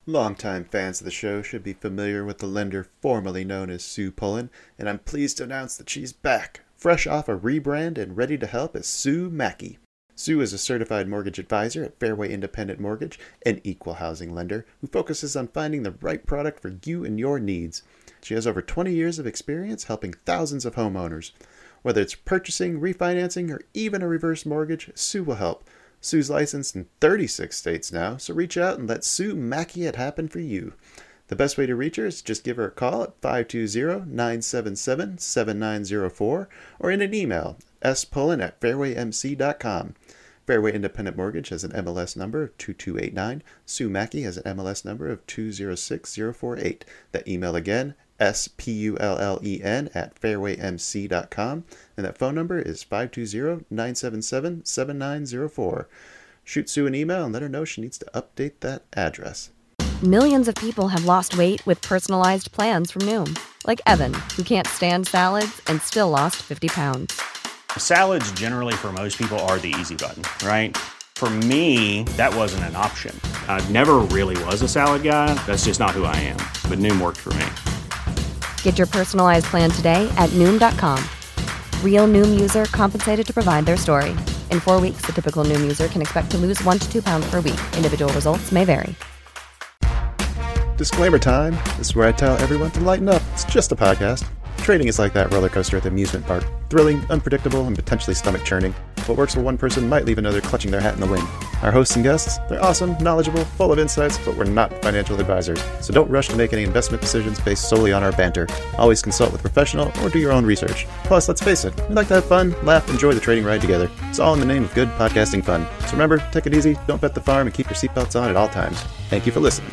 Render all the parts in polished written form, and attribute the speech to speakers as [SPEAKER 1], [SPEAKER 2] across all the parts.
[SPEAKER 1] Longtime fans of the show should be familiar with the lender formerly known as Sue Pullen, and I'm pleased to announce that she's back, fresh off a rebrand and ready to help as Sue Mackey. Sue is a certified mortgage advisor at Fairway Independent Mortgage, an equal housing lender who focuses on finding the right product for you and your needs. She has over 20 years of experience helping thousands of homeowners. Whether it's purchasing, refinancing, or even a reverse mortgage, Sue will help. Sue's licensed in 36 states now, so reach out and let Sue Mackey it happen for you. The best way to reach her is just give her a call at 520-977-7904 or in an email, spullen@fairwaymc.com. Fairway Independent Mortgage has an MLS number of 2289. Sue Mackey has an MLS number of 206048. That email again, spullen@fairwaymc.com, and that phone number is 520-977-7904. Shoot Sue an email and let her know she needs to update that address.
[SPEAKER 2] Millions of people have lost weight with personalized plans from Noom, like Evan, who can't stand salads and still lost 50 pounds.
[SPEAKER 3] Salads generally for most people are the easy button, right? For me, that wasn't an option. I never really was a salad guy. That's just not who I am. But Noom worked for me.
[SPEAKER 2] Get your personalized plan today at Noom.com. Real Noom user compensated to provide their story. In 4 weeks, the typical Noom user can expect to lose 1 to 2 pounds per week. Individual results may vary.
[SPEAKER 1] Disclaimer time. This is where I tell everyone to lighten up. It's just a podcast. Trading is like that roller coaster at the amusement park. Thrilling, unpredictable, and potentially stomach-churning. What works for one person might leave another clutching their hat in the wind. Our hosts and guests, they're awesome, knowledgeable, full of insights, but we're not financial advisors. So don't rush to make any investment decisions based solely on our banter. Always consult with a professional or do your own research. Plus, let's face it, we like to have fun, laugh, enjoy the trading ride together. It's all in the name of good podcasting fun. So remember, take it easy, don't bet the farm, and keep your seatbelts on at all times. Thank you for listening.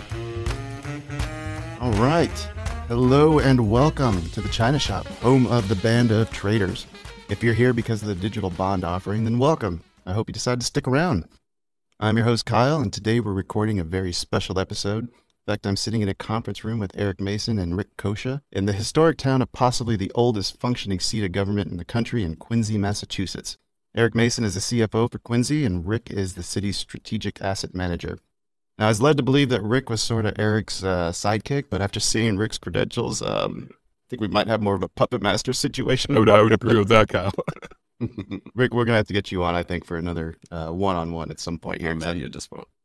[SPEAKER 4] All right. Hello and welcome to the China Shop, home of the Band of Traders. If you're here because of the digital bond offering, then welcome. I hope you decide to stick around. I'm your host, Kyle, and today we're recording a very special episode. In fact, I'm sitting in a conference room with Eric Mason and Rick Kosha in the historic town of possibly the oldest functioning seat of government in the country in Quincy, Massachusetts. Eric Mason is the CFO for Quincy, and Rick is the city's strategic asset manager. Now, I was led to believe that Rick was sort of Eric's sidekick, but after seeing Rick's credentials, I think we might have more of a puppet master situation.
[SPEAKER 5] I would agree with that, Kyle.
[SPEAKER 4] Rick, we're going to have to get you on, I think, for another one-on-one at some point here, man.
[SPEAKER 5] You just won't.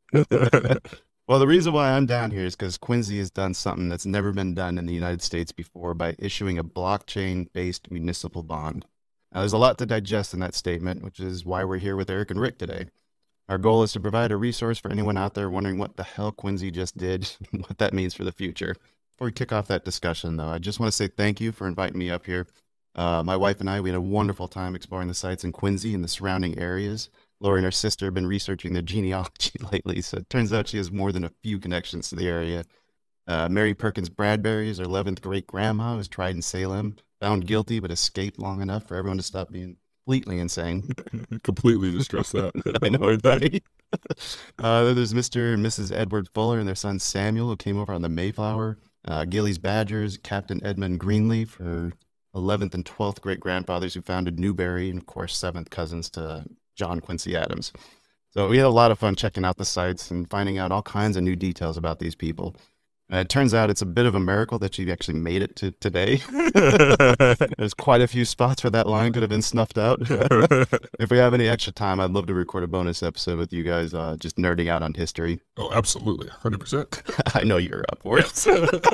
[SPEAKER 4] Well, the reason why I'm down here is because Quincy has done something that's never been done in the United States before by issuing a blockchain-based municipal bond. Now, there's a lot to digest in that statement, which is why we're here with Eric and Rick today. Our goal is to provide a resource for anyone out there wondering what the hell Quincy just did and what that means for the future. Before we kick off that discussion, though, I just want to say thank you for inviting me up here. My wife and I, we had a wonderful time exploring the sites in Quincy and the surrounding areas. Lori and her sister have been researching their genealogy lately, so it turns out she has more than a few connections to the area. Mary Perkins Bradbury is her 11th great-grandma who was tried in Salem, found guilty but escaped long enough for everyone to stop being completely insane.
[SPEAKER 5] Completely distressed that.
[SPEAKER 4] I know, right? There's Mr. and Mrs. Edward Fuller and their son Samuel, who came over on the Mayflower. Gillies Badgers, Captain Edmund Greenleaf, her 11th and 12th great-grandfathers who founded Newberry, and of course 7th cousins to John Quincy Adams. So we had a lot of fun checking out the sites and finding out all kinds of new details about these people. It turns out it's a bit of a miracle that she actually made it to today. There's quite a few spots where that line could have been snuffed out. If we have any extra time, I'd love to record a bonus episode with you guys just nerding out on history.
[SPEAKER 5] Oh, absolutely. 100%.
[SPEAKER 4] I know you're up for it.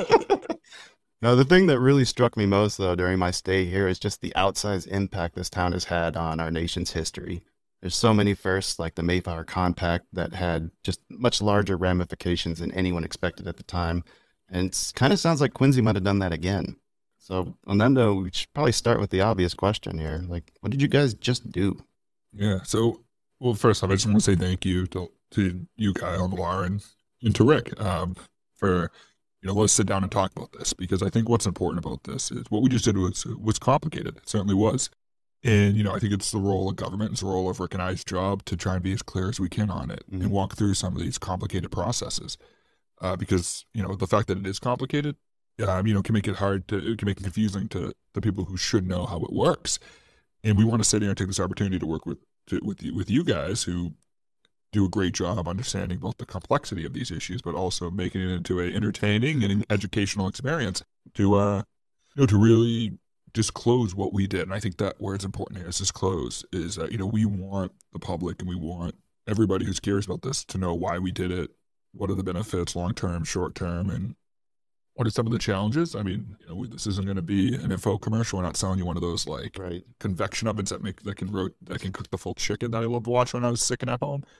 [SPEAKER 4] Now, the thing that really struck me most, though, during my stay here is just the outsized impact this town has had on our nation's history. There's so many firsts, like the Mayflower Compact, that had just much larger ramifications than anyone expected at the time. And it kind of sounds like Quincy might have done that again. So on that note, we should probably start with the obvious question here. Like, what did you guys just do?
[SPEAKER 5] Yeah. So, well, first off, I just want to say thank you to you, Kyle, and Laura, and to Rick for, let's sit down and talk about this, because I think what's important about this is what we just did was complicated. It certainly was. And, I think it's the role of government, it's the role of Rick and I's job to try and be as clear as we can on it and walk through some of these complicated processes. Because, the fact that it is complicated, can make it confusing to the people who should know how it works. And we want to sit here and take this opportunity to work with you guys who do a great job understanding both the complexity of these issues, but also making it into a entertaining and an educational experience to to really disclose what we did. And I think that where it's important here is disclose is that, we want the public and we want everybody who's curious about this to know why we did it, what are the benefits, long-term, short-term, and what are some of the challenges. I mean, this isn't going to be an info commercial. We're not selling you one of those convection ovens that can cook the full chicken that I loved to watch when I was sick and at home.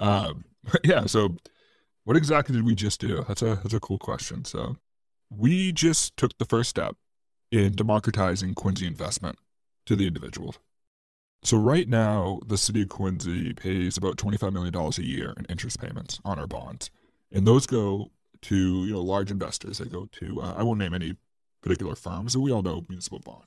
[SPEAKER 5] Yeah. So, what exactly did we just do? That's a cool question. So, we just took the first step in democratizing Quincy investment to the individual. So right now, the city of Quincy pays about $25 million a year in interest payments on our bonds, and those go to large investors. They go to I won't name any particular firms, and we all know municipal bond.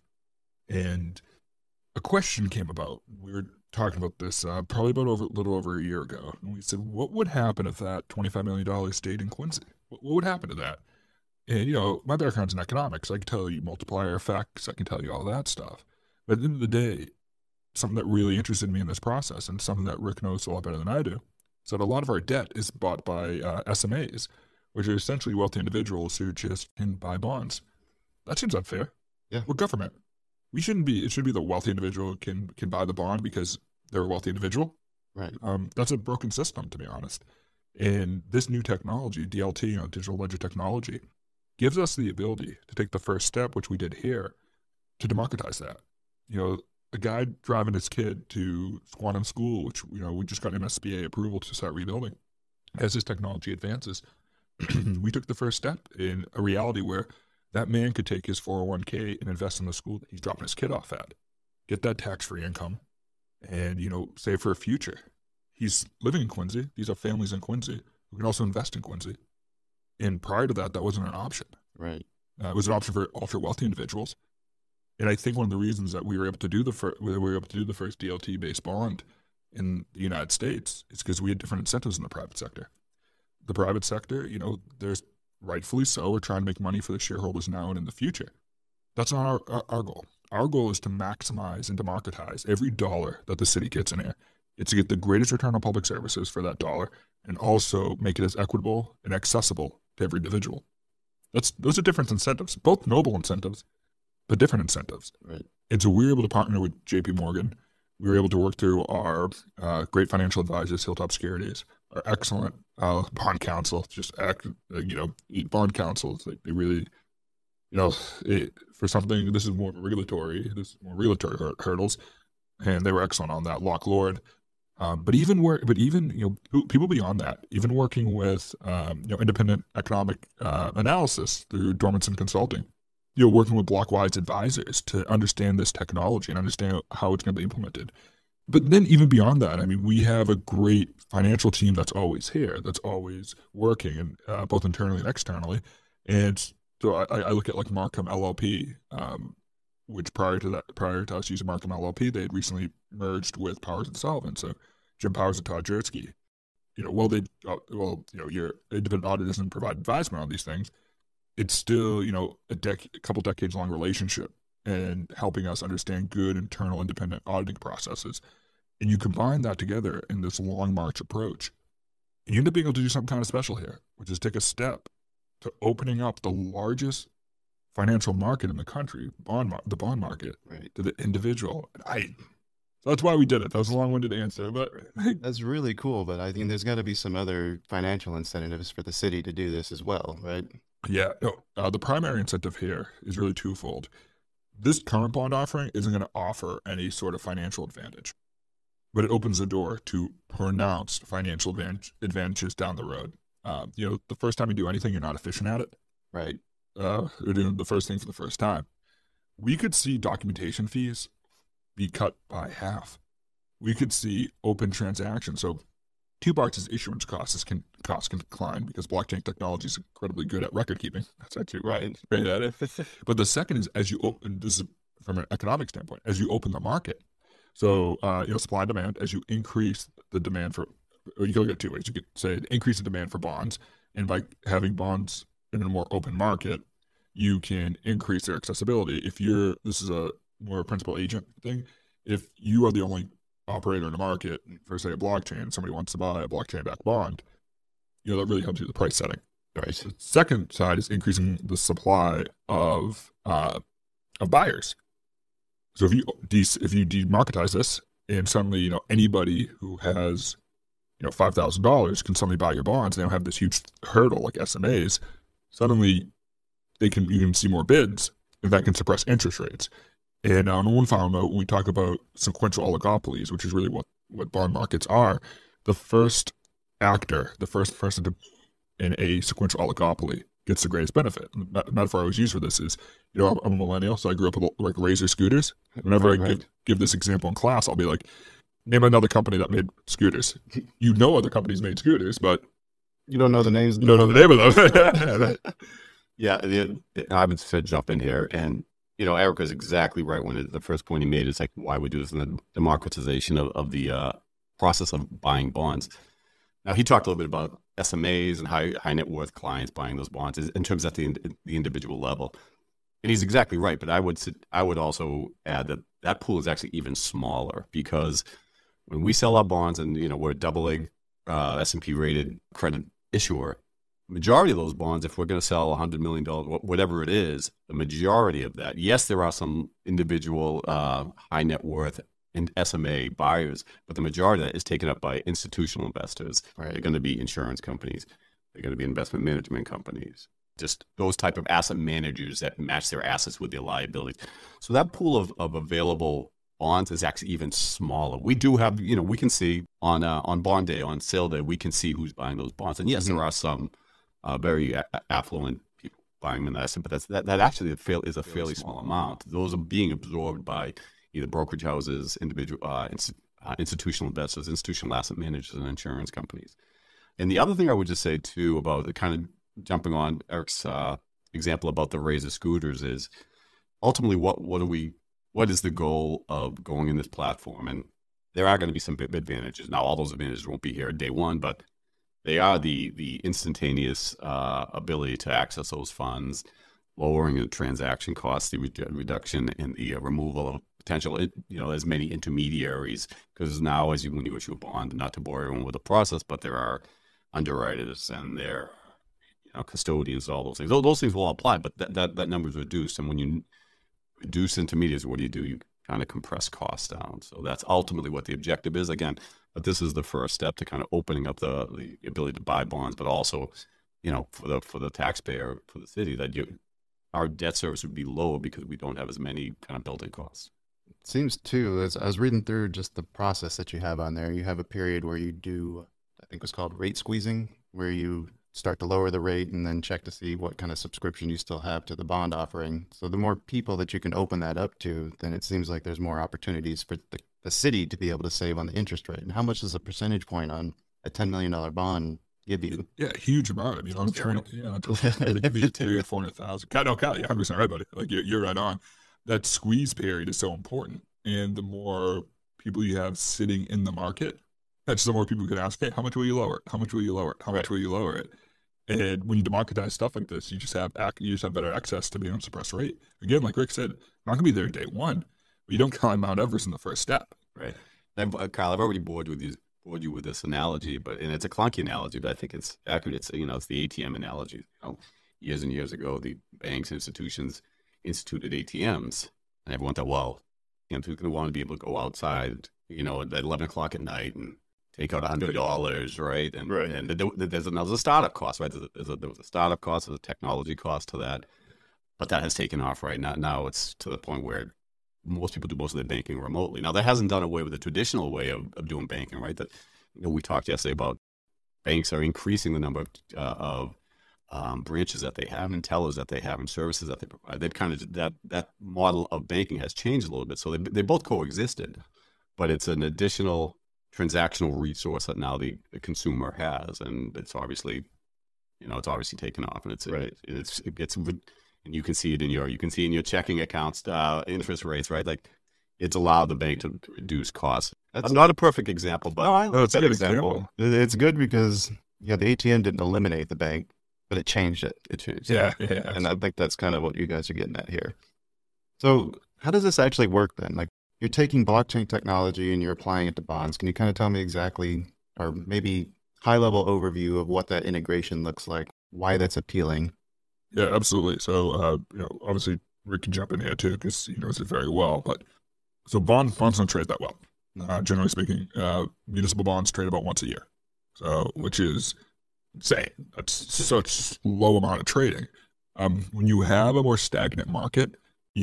[SPEAKER 5] And a question came about. We were talking about this probably about a little over a year ago, and we said, what would happen if that $25 million stayed in Quincy? What would happen to that? And my background's in economics. I can tell you multiplier effects. I can tell you all that stuff. But at the end of the day, something that really interested me in this process, and something that Rick knows a lot better than I do, is that a lot of our debt is bought by SMAs, which are essentially wealthy individuals who just can buy bonds. That seems unfair.
[SPEAKER 4] Yeah.
[SPEAKER 5] We're government. It should be the wealthy individual can buy the bond because they're a wealthy individual.
[SPEAKER 4] Right.
[SPEAKER 5] That's a broken system, to be honest. And this new technology, DLT, digital ledger technology, gives us the ability to take the first step, which we did here, to democratize that. A guy driving his kid to Squantum School, which, we just got MSBA approval to start rebuilding. As this technology advances, we took the first step in a reality where that man could take his 401k and invest in the school that he's dropping his kid off at, get that tax-free income, and, save for a future. He's living in Quincy. These are families in Quincy who can also invest in Quincy. And prior to that, that wasn't an option.
[SPEAKER 4] Right.
[SPEAKER 5] It was an option for ultra-wealthy individuals. And I think one of the reasons that we were able to do the first DLT-based bond in the United States is because we had different incentives in the private sector. The private sector, there's rightfully so, we're trying to make money for the shareholders now and in the future. That's not our goal. Our goal is to maximize and democratize every dollar that the city gets in here. It's to get the greatest return on public services for that dollar, and also make it as equitable and accessible to every individual. Those are different incentives, both noble incentives, but different incentives.
[SPEAKER 4] Right.
[SPEAKER 5] And so we were able to partner with JP Morgan. We were able to work through our great financial advisors, Hilltop Securities, our excellent bond counsel, bond counsels. They really, for something, this is more regulatory hurdles, and they were excellent on that. Lock Lord. But even people beyond that, even working with independent economic analysis through Dormanson Consulting, working with Blockwise advisors to understand this technology and understand how it's going to be implemented. But then even beyond that, we have a great financial team that's always here, that's always working, and both internally and externally. And so I look at like Markham LLP, which prior to us using Markham LLP, they had recently merged with Powers and Sullivan. So Jim Powers and Todd Jertsky, your independent audit doesn't provide advisement on these things. It's still, a couple decades long relationship, and helping us understand good internal independent auditing processes. And you combine that together in this long march approach, and you end up being able to do something kind of special here, which is take a step to opening up the largest financial market in the country, the bond market,
[SPEAKER 4] Right.
[SPEAKER 5] to the individual. So that's why we did it. That was a long-winded answer, but
[SPEAKER 4] That's really cool, but I think there's got to be some other financial incentives for the city to do this as well, right?
[SPEAKER 5] yeah, no, the primary incentive here is really twofold. This current bond offering isn't going to offer any sort of financial advantage, but it opens the door to pronounced financial advantages down the road. The first time you do anything, you're not efficient at it.
[SPEAKER 4] Right.
[SPEAKER 5] You're doing the first thing for the first time. We could see documentation fees be cut by half. We could see open transactions. So 2 parts is issuance costs can decline because blockchain technology is incredibly good at record keeping. That's actually right at it. But the second is, as you open, this is from an economic standpoint, as you open the market. So, supply and demand, as you increase the demand for, or you can look at it 2 ways. You could say increase the demand for bonds, and by having bonds in a more open market, you can increase their accessibility. This is a more principal agent thing. If you are the only operator in the market for, say, a blockchain, somebody wants to buy a blockchain-backed bond, that really helps you with the price setting.
[SPEAKER 4] Right.
[SPEAKER 5] The second side is increasing the supply of buyers. So if you demarketize this, and suddenly anybody who has $5,000 can suddenly buy your bonds, they don't have this huge hurdle like SMAs. Suddenly, you can see more bids, and that can suppress interest rates. And on one final note, when we talk about sequential oligopolies, which is really what bond markets are, the first actor, the first person in a sequential oligopoly gets the greatest benefit. And the metaphor I always use for this is, I'm a millennial, so I grew up with like Razor scooters. Whenever I give this example in class, I'll be like, name another company that made scooters. Other companies made scooters, but
[SPEAKER 4] you don't know the names.
[SPEAKER 5] You don't know the name of them.
[SPEAKER 6] Yeah, I would jump in here, and Eric is exactly right when the first point he made is like why we do this in the democratization of the process of buying bonds. Now he talked a little bit about SMAs and high net worth clients buying those bonds in terms at the individual level, and he's exactly right. But I would also add that pool is actually even smaller because when we sell our bonds and we're a AA S&P rated credit issuer, majority of those bonds, if we're going to sell $100 million, whatever it is, the majority of that, yes, there are some individual high net worth and SMA buyers, but the majority of that is taken up by institutional investors.
[SPEAKER 4] Right.
[SPEAKER 6] They're going to be insurance companies. They're going to be investment management companies. Just those type of asset managers that match their assets with their liabilities. So that pool of available bonds is actually even smaller. We do have, we can see on bond day, on sale day, we can see who's buying those bonds. And yes, there are some very affluent people buying them in that, but that actually is a fairly small amount. Those are being absorbed by either brokerage houses, individual institutional investors, institutional asset managers, and insurance companies. And the other thing I would just say too about the kind of jumping on Eric's example about the Razor scooters is ultimately what is the goal of going in this platform? And there are going to be some advantages. Now, all those advantages won't be here at day one, but they are the instantaneous ability to access those funds, lowering the transaction costs, the reduction in the removal of potential, as many intermediaries. Because now, when you issue a bond, not to bore everyone with the process, but there are underwriters and there are custodians, all those things. Those things will all apply, but that number is reduced. And when you reduce intermediaries, what do? You kind of compress costs down. So that's ultimately what the objective is. Again, but this is the first step to kind of opening up the ability to buy bonds, but also, for the taxpayer, for the city, that our debt service would be lower because we don't have as many kind of built-in costs.
[SPEAKER 4] It seems too, as I was reading through just the process that you have on there, you have a period where you do, I think it was called rate squeezing, where you start to lower the rate and then check to see what kind of subscription you still have to the bond offering. So the more people that you can open that up to, then it seems like there's more opportunities for the city to be able to save on the interest rate. And how much does a percentage point on a $10 million bond give you?
[SPEAKER 5] Yeah, huge amount. I mean, I'm trying to give you 400,000. You're 100% right, buddy. Like you're right on. That squeeze period is so important. And the more people you have sitting in the market, that's the more people can ask, hey, how much will you lower it? How much will you lower it? How much will you lower it? And when you democratize stuff like this, you just have better access to being able to suppress rate. Again, like Rick said, not going to be there day one, but you don't climb Mount Everest in the first step.
[SPEAKER 6] Right. Kyle, I've already bored you with this analogy, and it's a clunky analogy, but I think it's accurate. It's the ATM analogy. Years and years ago, the banks, institutions instituted ATMs, and everyone thought, well, who's going to want to be able to go outside, at 11 o'clock at night and take out $100, right? And there's a startup cost, right? There was a startup cost, there's a technology cost to that, but that has taken off right now. Now it's to the point where most people do most of their banking remotely. Now that hasn't done away with the traditional way of doing banking, right? That we talked yesterday about banks are increasing the number of branches that they have and tellers that they have and services that they provide. They've kind of that model of banking has changed a little bit. So they both coexisted, but it's an additional transactional resource that now the consumer has, and it's obviously taken off, and it gets, and you can see it in your checking accounts interest rates, right? Like it's allowed the bank to reduce costs. That's not a perfect example, but
[SPEAKER 5] it's a good example.
[SPEAKER 4] It's good because the ATM didn't eliminate the bank, but it changed it.
[SPEAKER 6] It changed.
[SPEAKER 5] Yeah.
[SPEAKER 4] And I think that's kind of what you guys are getting at here. So how does this actually work then? Like, You're taking blockchain technology and you're applying it to bonds. Can you kind of tell me exactly, or maybe high-level overview of what that integration looks like, why that's appealing?
[SPEAKER 5] Yeah, absolutely. So, obviously Rick can jump in here too because he knows it very well. But so bonds don't trade that well. Generally speaking, municipal bonds trade about once a year. So, which is insane. That's such low amount of trading. When you have a more stagnant market,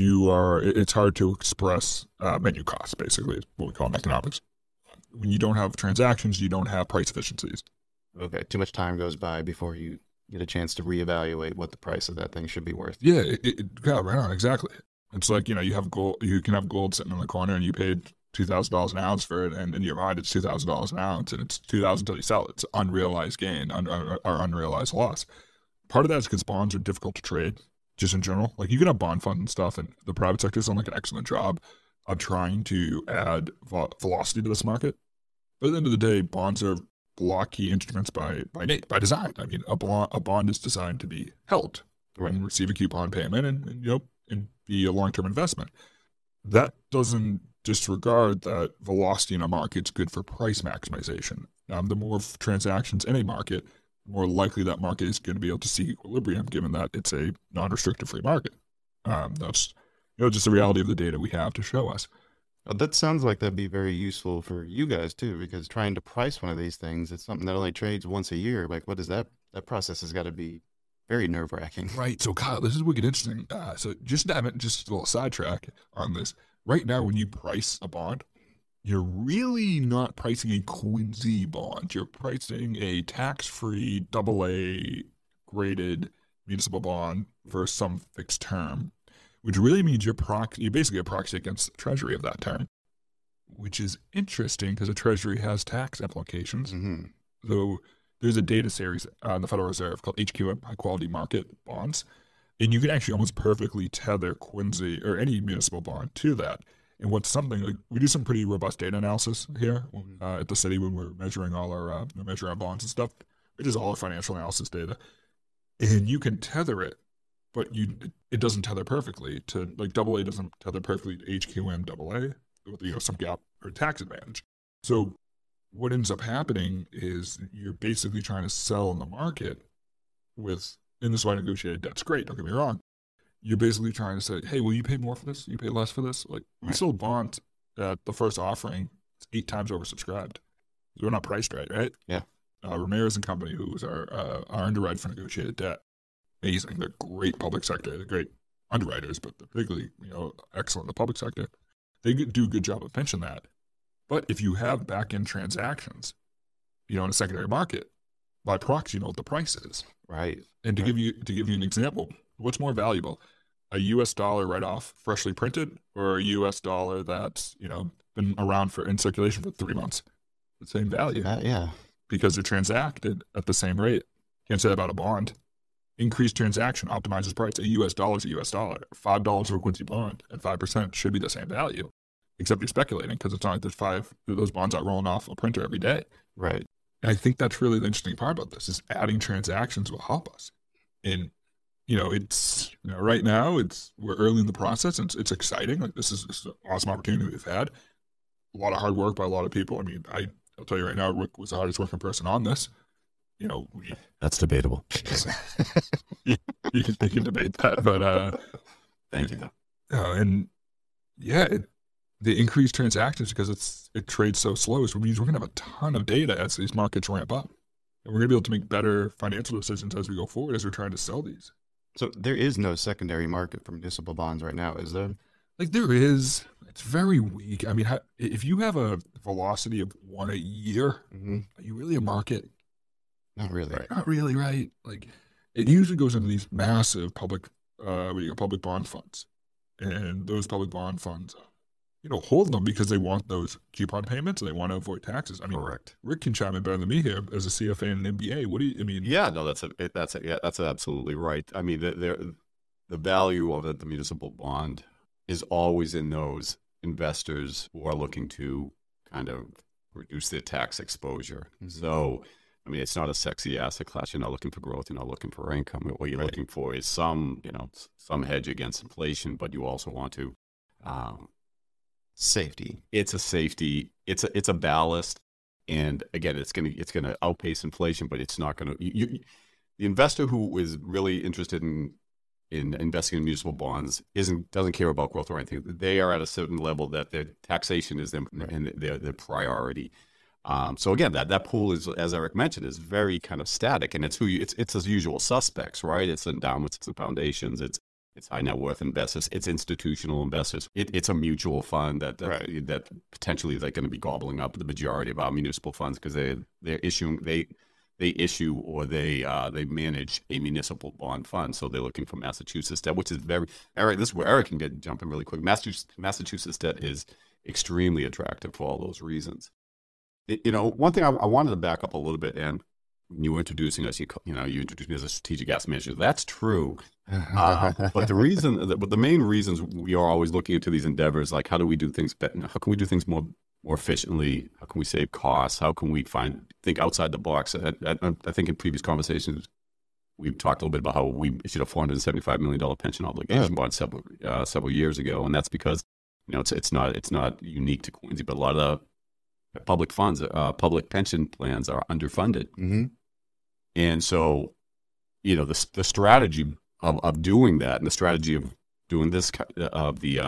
[SPEAKER 5] it's hard to express menu costs, basically, is what we call in economics. When you don't have transactions, you don't have price efficiencies.
[SPEAKER 4] Okay, too much time goes by before you get a chance to reevaluate what the price of that thing should be worth.
[SPEAKER 5] Yeah, yeah, right on, exactly. It's like, you have gold, you can have gold sitting in the corner and you paid $2,000 an ounce for it, and in your mind it's $2,000 an ounce, and it's $2,000 until you sell it. It's unrealized gain or unrealized loss. Part of that is because bonds are difficult to trade, just in general. Like, you can have bond funds and stuff, and the private sector's done like an excellent job of trying to add velocity to this market. But at the end of the day, bonds are blocky instruments by design. I mean, a bond is designed to be held and receive a coupon payment and be a long-term investment. That doesn't disregard that velocity in a market's good for price maximization. The more transactions in a market, the more likely that market is going to be able to seek equilibrium, given that it's a non-restrictive free market. That's just the reality of the data we have to show us.
[SPEAKER 4] That sounds like that'd be very useful for you guys too, because trying to price one of these things, it's something that only trades once a year. Like, what is that? That process has got to be very nerve-wracking.
[SPEAKER 5] Right. So, Kyle, this is wicked interesting. So just a little sidetrack on this. Right now, when you price a bond, you're really not pricing a Quincy bond. You're pricing a tax-free AA graded municipal bond for some fixed term, which really means you're basically a proxy against the Treasury of that term, which is interesting because the Treasury has tax implications.
[SPEAKER 4] Mm-hmm.
[SPEAKER 5] So there's a data series on the Federal Reserve called HQM, High Quality Market Bonds, and you can actually almost perfectly tether Quincy or any municipal bond to that. And what's something like, we do some pretty robust data analysis here at the city when we're measuring all our measuring our bonds and stuff, which is all our financial analysis data, and you can tether it. But it doesn't tether perfectly to, like, AA doesn't tether perfectly to HQM AA with some gap or tax advantage. So what ends up happening is you're basically trying to sell in the market and this is why negotiated debt's great, don't get me wrong. You're basically trying to say, hey, will you pay more for this? You pay less for this? Like, we sold bonds at the first offering, it's 8 times oversubscribed. We're not priced right?
[SPEAKER 4] Yeah.
[SPEAKER 5] Ramirez and Company, who was our underwriter for negotiated debt, amazing. They're great public sector. They're great underwriters, but they're particularly, excellent in the public sector. They do a good job of pinching that. But if you have back-end transactions, in a secondary market, by proxy, you know what the price is.
[SPEAKER 4] Right.
[SPEAKER 5] And to give you an example, what's more valuable, a U.S. dollar write-off freshly printed, or a U.S. dollar that's been around in circulation for 3 months? The same value.
[SPEAKER 4] Yeah.
[SPEAKER 5] Because they're transacted at the same rate. Can't say that about a bond. Increased transaction optimizes price. A U.S. dollar is a U.S. dollar. $5 for a Quincy bond at 5% should be the same value, except you're speculating because it's not like those bonds are rolling off a printer every day.
[SPEAKER 4] Right.
[SPEAKER 5] And I think that's really the interesting part about this is adding transactions will help us. And it's right now we're early in the process and it's exciting. Like, this is an awesome opportunity we've had. A lot of hard work by a lot of people. I mean, I'll tell you right now, Rick was the hardest working person on this.
[SPEAKER 6] That's debatable.
[SPEAKER 5] you can debate that, but
[SPEAKER 6] thank you.
[SPEAKER 5] The increased transactions because it trades so slow, so it means we're gonna have a ton of data as these markets ramp up, and we're gonna be able to make better financial decisions as we go forward as we're trying to sell these.
[SPEAKER 4] So there is no secondary market for municipal bonds right now, is there?
[SPEAKER 5] Like, there is. It's very weak. I mean, if you have a velocity of 1 a year, are you really a market?
[SPEAKER 4] Not really.
[SPEAKER 5] Right. Not really, right? Like, it usually goes into these massive public bond funds, and those public bond funds, hold them because they want those coupon payments and they want to avoid taxes. I mean,
[SPEAKER 6] correct.
[SPEAKER 5] Rick can chime in better than me here as a CFA and an MBA. What do you mean?
[SPEAKER 6] Yeah, no, that's absolutely right. I mean, the value of the municipal bond is always in those investors who are looking to kind of reduce their tax exposure. Mm-hmm. So, I mean, it's not a sexy asset class. You're not looking for growth. You're not looking for income. What you're looking for is some hedge against inflation, but you also want to
[SPEAKER 4] safety.
[SPEAKER 6] It's a safety. It's a ballast. And again, it's gonna outpace inflation, but it's not gonna. The investor who is really interested in investing in municipal bonds doesn't care about growth or anything. They are at a certain level that their taxation is their priority. So again, that pool is, as Eric mentioned, is very kind of static, and it's the usual suspects, right? It's endowments, it's the foundations, it's high net worth investors, it's institutional investors, it's a mutual fund that potentially is going to be gobbling up the majority of our municipal funds because they issue or they manage a municipal bond fund, so they're looking for Massachusetts debt, which is Eric. This is where Eric can jump in really quick. Massachusetts debt is extremely attractive for all those reasons. One thing I wanted to back up a little bit, and when you were introducing us, you introduced me as a strategic asset manager. That's true. But the main reasons we are always looking into these endeavors, like how do we do things better? How can we do things more efficiently? How can we save costs? How can we think outside the box? I think in previous conversations, we've talked a little bit about how we issued a $475 million pension obligation bond several years ago, and that's because it's not unique to Quincy, but a lot of public funds, public pension plans are underfunded. Mm-hmm. And so, the strategy of doing that and the strategy of doing this of the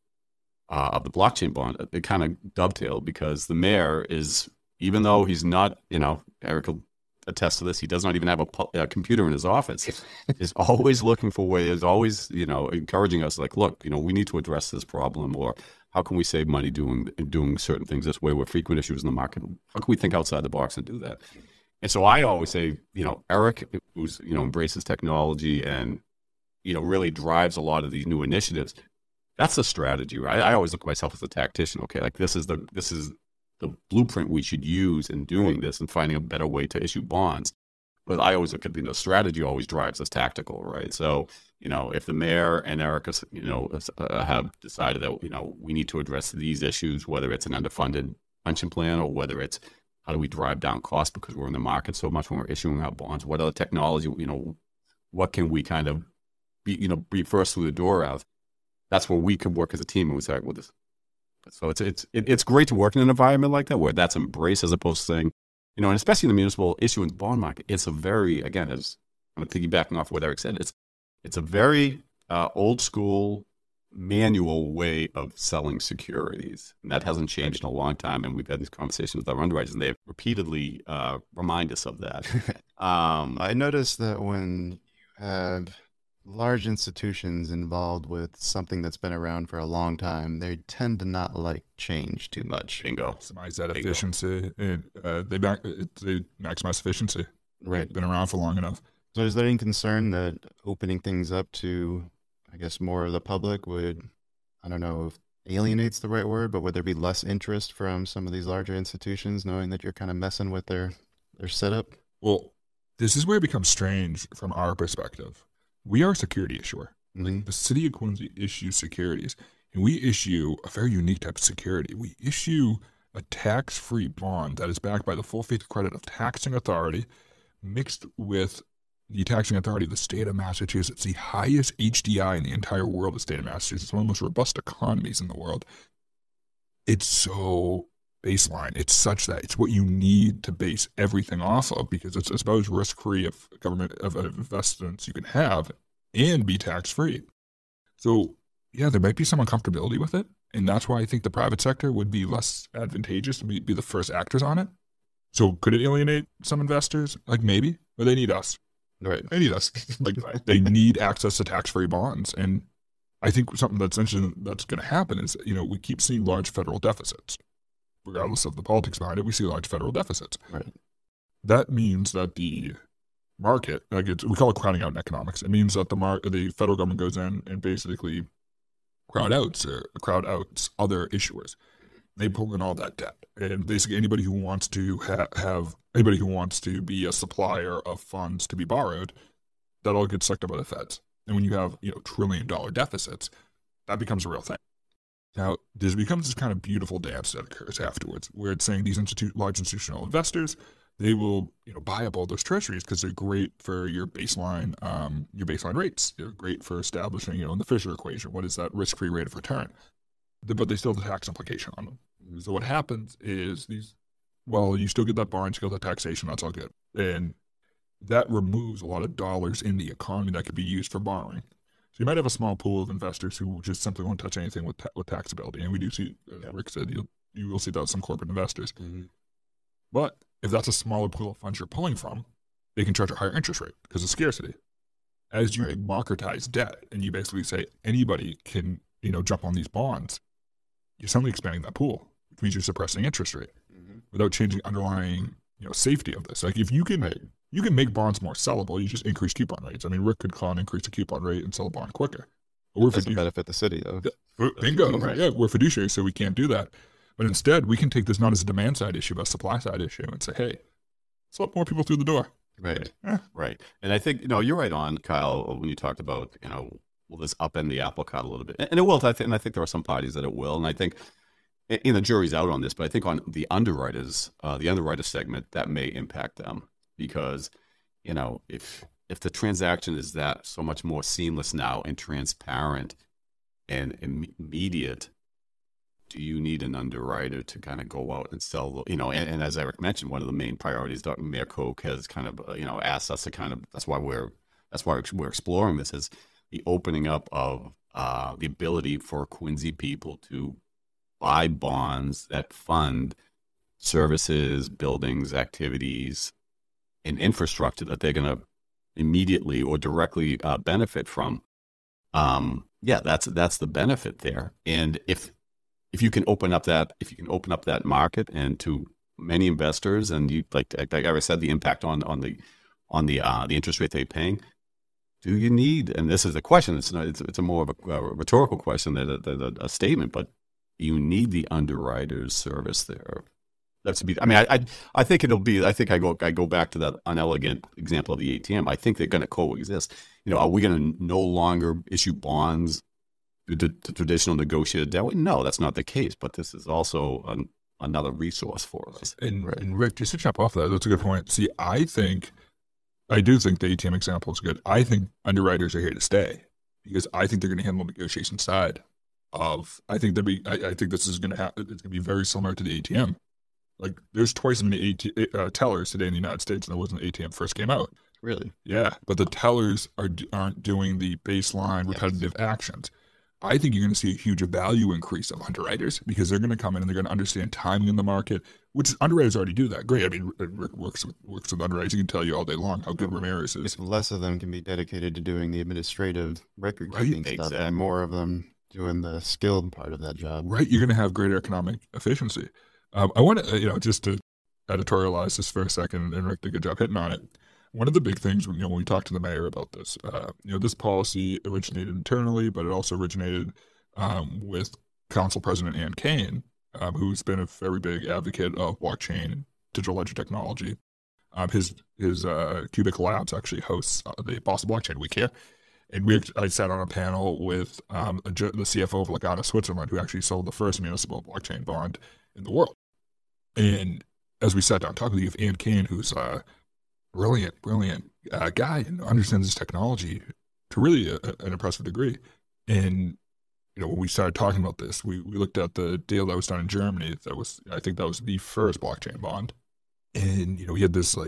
[SPEAKER 6] blockchain bond, it kind of dovetailed because the mayor is, even though he's not, Eric will attest to this, he does not even have a computer in his office, is always looking for ways, always, encouraging us like, look, we need to address this problem, or how can we save money doing certain things this way with frequent issues in the market? How can we think outside the box and do that? And so I always say, Eric, who's, embraces technology and, really drives a lot of these new initiatives. That's the strategy, right? I always look at myself as a tactician. Okay, like this is the blueprint we should use in doing this and finding a better way to issue bonds. But I always look at strategy always drives us tactical, right? So if the mayor and Eric, have decided that we need to address these issues, whether it's an underfunded pension plan or whether it's how do we drive down costs because we're in the market so much when we're issuing our bonds, what other technology, what can we kind of be first through the door of? That's where we can work as a team and we say, well, this. So it's great to work in an environment like that where that's embraced as opposed to saying, and especially in the municipal issuance bond market, it's a very, again, as I'm piggybacking off what Eric said, it's a very old school manual way of selling securities. And that hasn't changed in a long time. And we've had these conversations with our underwriters and they've repeatedly remind us of that.
[SPEAKER 4] I noticed that when you have large institutions involved with something that's been around for a long time, they tend to not like change too much.
[SPEAKER 6] Bingo.
[SPEAKER 5] Maximize that efficiency. They maximize efficiency.
[SPEAKER 4] Right.
[SPEAKER 5] Been around for long enough.
[SPEAKER 4] So is there any concern that opening things up to, I guess, more of the public would, I don't know if alienates the right word, but would there be less interest from some of these larger institutions knowing that you're kind of messing with their setup?
[SPEAKER 5] Well, this is where it becomes strange from our perspective. We are a security issuer.
[SPEAKER 4] Mm-hmm.
[SPEAKER 5] The city of Quincy issues securities, and we issue a very unique type of security. We issue a tax-free bond that is backed by the full faith and credit of taxing authority, mixed with the taxing authority of the state of Massachusetts, the highest HDI in the entire world, the state of Massachusetts, one of the most robust economies in the world. It's so baseline. It's such that it's what you need to base everything off of because it's about as risk-free of government of investments you can have and be tax-free. So, yeah, there might be some uncomfortability with it, and that's why I think the private sector would be less advantageous to be the first actors on it. So could it alienate some investors? Like maybe, but they need us.
[SPEAKER 4] Right.
[SPEAKER 5] They need us. Like they need access to tax-free bonds. And I think something that's interesting that's going to happen is, we keep seeing large federal deficits. Regardless of the politics behind it, we see large federal deficits.
[SPEAKER 4] Right.
[SPEAKER 5] That means that the market, we call it crowding out in economics. It means that the federal government goes in and basically crowd outs other issuers. They pull in all that debt, and basically anybody who wants to anybody who wants to be a supplier of funds to be borrowed, that all gets sucked up by the feds. And when you have $1 trillion deficits, that becomes a real thing. Now, this becomes this kind of beautiful dance that occurs afterwards, where it's saying these large institutional investors, they will buy up all those treasuries because they're great for your baseline rates. They're great for establishing, in the Fisher equation, what is that risk-free rate of return? but they still have the tax implication on them. So what happens is you still get that bond, you still get that taxation, that's all good. And that removes a lot of dollars in the economy that could be used for borrowing. So you might have a small pool of investors who just simply won't touch anything with taxability. And we do see, as Rick said, you will see that with some corporate investors. Mm-hmm. But if that's a smaller pool of funds you're pulling from, they can charge a higher interest rate because of scarcity. As you democratize debt and you basically say anybody can, jump on these bonds, you're suddenly expanding that pool, which means you're suppressing interest rate without changing underlying, safety of this. Like if you can make bonds more sellable, you just increase coupon rates. I mean, Rick could call and increase the coupon rate and sell a bond quicker.
[SPEAKER 4] But doesn't benefit the city, though.
[SPEAKER 5] Bingo. Right. Yeah, we're fiduciaries, so we can't do that. But instead, we can take this not as a demand side issue, but a supply side issue and say, hey, let's let more people through the door.
[SPEAKER 6] Right. Right. And I think, you're right on, Kyle, when you talked about, will this upend the apple cart a little bit? And it will. And I think there are some parties that it will. And I think, the jury's out on this, but I think on the underwriters, the underwriter segment, that may impact them because, if the transaction is that so much more seamless now and transparent and immediate, do you need an underwriter to kind of go out and sell, and as Eric mentioned, one of the main priorities Dr. Mayor Koch has kind of, asked us to kind of, that's why we're exploring this, is the opening up of the ability for Quincy people to buy bonds that fund services, buildings, activities, and infrastructure that they're going to immediately or directly benefit from. That's the benefit there. And if you can open up that market and to many investors, and you like I said, the impact on the interest rate they're paying, do you need? And this is a question. It's a more of a rhetorical question than a statement. But you need the underwriter's service there. That's to be. I mean, I think it'll be. I think I go back to that unelegant example of the ATM. I think they're going to coexist. Are we going to no longer issue bonds? The traditional negotiated debt? No, that's not the case. But this is also another resource for us.
[SPEAKER 5] And Rick, just to jump off that, that's a good point. See, I do think the ATM example is good. I think underwriters are here to stay because I think they're going to handle the negotiation side of. I think this is going to happen. It's going to be very similar to the ATM. Like there's twice as many tellers today in the United States than there was when the ATM first came out.
[SPEAKER 6] Really?
[SPEAKER 5] Yeah, but the tellers aren't doing the baseline repetitive actions. I think you're going to see a huge value increase of underwriters because they're going to come in and they're going to understand timing in the market, which underwriters already do that. Great. I mean, Rick works with underwriters. He can tell you all day long how good Ramirez is.
[SPEAKER 4] If less of them can be dedicated to doing the administrative record keeping stuff, and more of them doing the skilled part of that job.
[SPEAKER 5] Right. You're going to have greater economic efficiency. I want to, just to editorialize this for a second, and Rick did a good job hitting on it. One of the big things, when we talked to the mayor about this, this policy originated internally, but it also originated with Council President Ann Kane, who's been a very big advocate of blockchain and digital ledger technology. His Cubic Labs actually hosts the Boston Blockchain Week here. And I sat on a panel with the CFO of Legato Switzerland, who actually sold the first municipal blockchain bond in the world. And as we sat down talking, you have Ann Kane, who's brilliant guy and understands this technology to really an impressive degree. And, when we started talking about this, we looked at the deal that was done in Germany. I think that was the first blockchain bond. And, we had this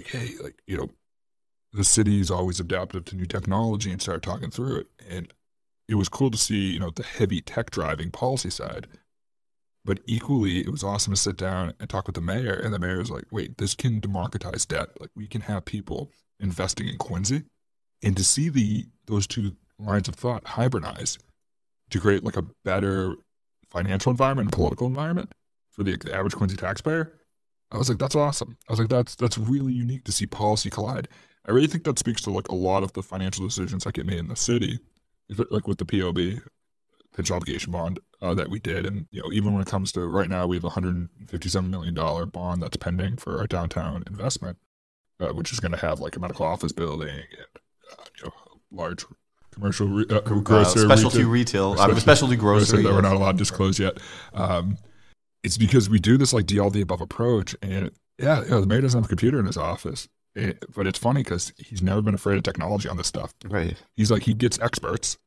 [SPEAKER 5] the city is always adaptive to new technology and started talking through it. And it was cool to see, the heavy tech driving policy side. But equally, it was awesome to sit down and talk with the mayor. And the mayor was like, wait, this can democratize debt. Like, we can have people investing in Quincy. And to see those two lines of thought hybridize to create like a better financial environment and political environment for the average Quincy taxpayer, I was like, that's awesome. I was like, that's really unique to see policy collide. I really think that speaks to like a lot of the financial decisions that get made in the city, like with the POB, pension obligation bond that we did. And, even when it comes to right now, we have a $157 million bond that's pending for our downtown investment, which is going to have like a medical office building and, large commercial grocery.
[SPEAKER 6] Specialty retail, specialty grocery.
[SPEAKER 5] That we're not allowed to disclose yet. It's because we do this like all the above approach. And the mayor doesn't have a computer in his office. But it's funny because he's never been afraid of technology on this stuff.
[SPEAKER 4] Right.
[SPEAKER 5] He's like, he gets experts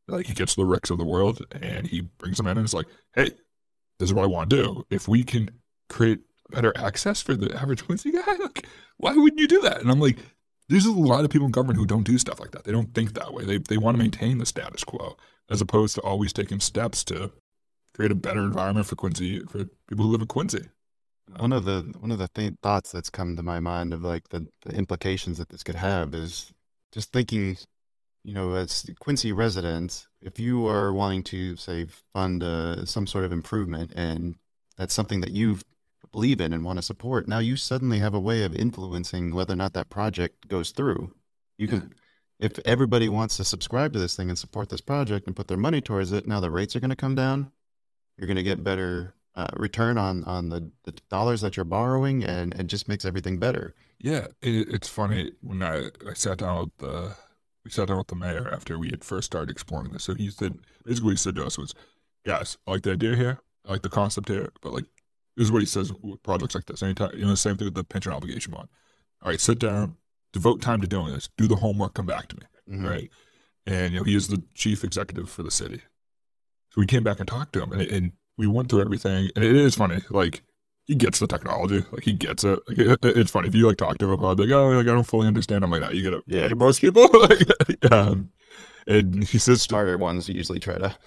[SPEAKER 5] Like, he gets the Ricks of the world and he brings them in and is like, hey, this is what I want to do. If we can create better access for the average Quincy guy, like, why wouldn't you do that? And I'm like, there's a lot of people in government who don't do stuff like that. They don't think that way. They want to maintain the status quo as opposed to always taking steps to create a better environment for Quincy, for people who live in Quincy.
[SPEAKER 4] One of the thoughts that's come to my mind of like the implications that this could have is just thinking, as Quincy residents, if you are wanting to, say, fund some sort of improvement, and that's something that you believe in and want to support, now you suddenly have a way of influencing whether or not that project goes through. You can, if everybody wants to subscribe to this thing and support this project and put their money towards it, now the rates are going to come down. You're going to get better return on the dollars that you're borrowing, and it just makes everything better.
[SPEAKER 5] Yeah, it's funny when I sat down with we sat down with the mayor after we had first started exploring this. So he said, basically what he said to us was, guys, I like the idea here, I like the concept here, but like, this is what he says with projects like this. Anytime, the same thing with the pension obligation bond. All right, sit down, devote time to doing this, do the homework, come back to me, right? And he is the chief executive for the city. So we came back and talked to him, and we went through everything. And it is funny, like, he gets the technology, like, he gets it. Like, it's funny if you like talk to him about, like, oh, like, I don't fully understand. I'm like, no, you get it. Yeah, like most people. And he says,
[SPEAKER 4] Smarter ones usually try to,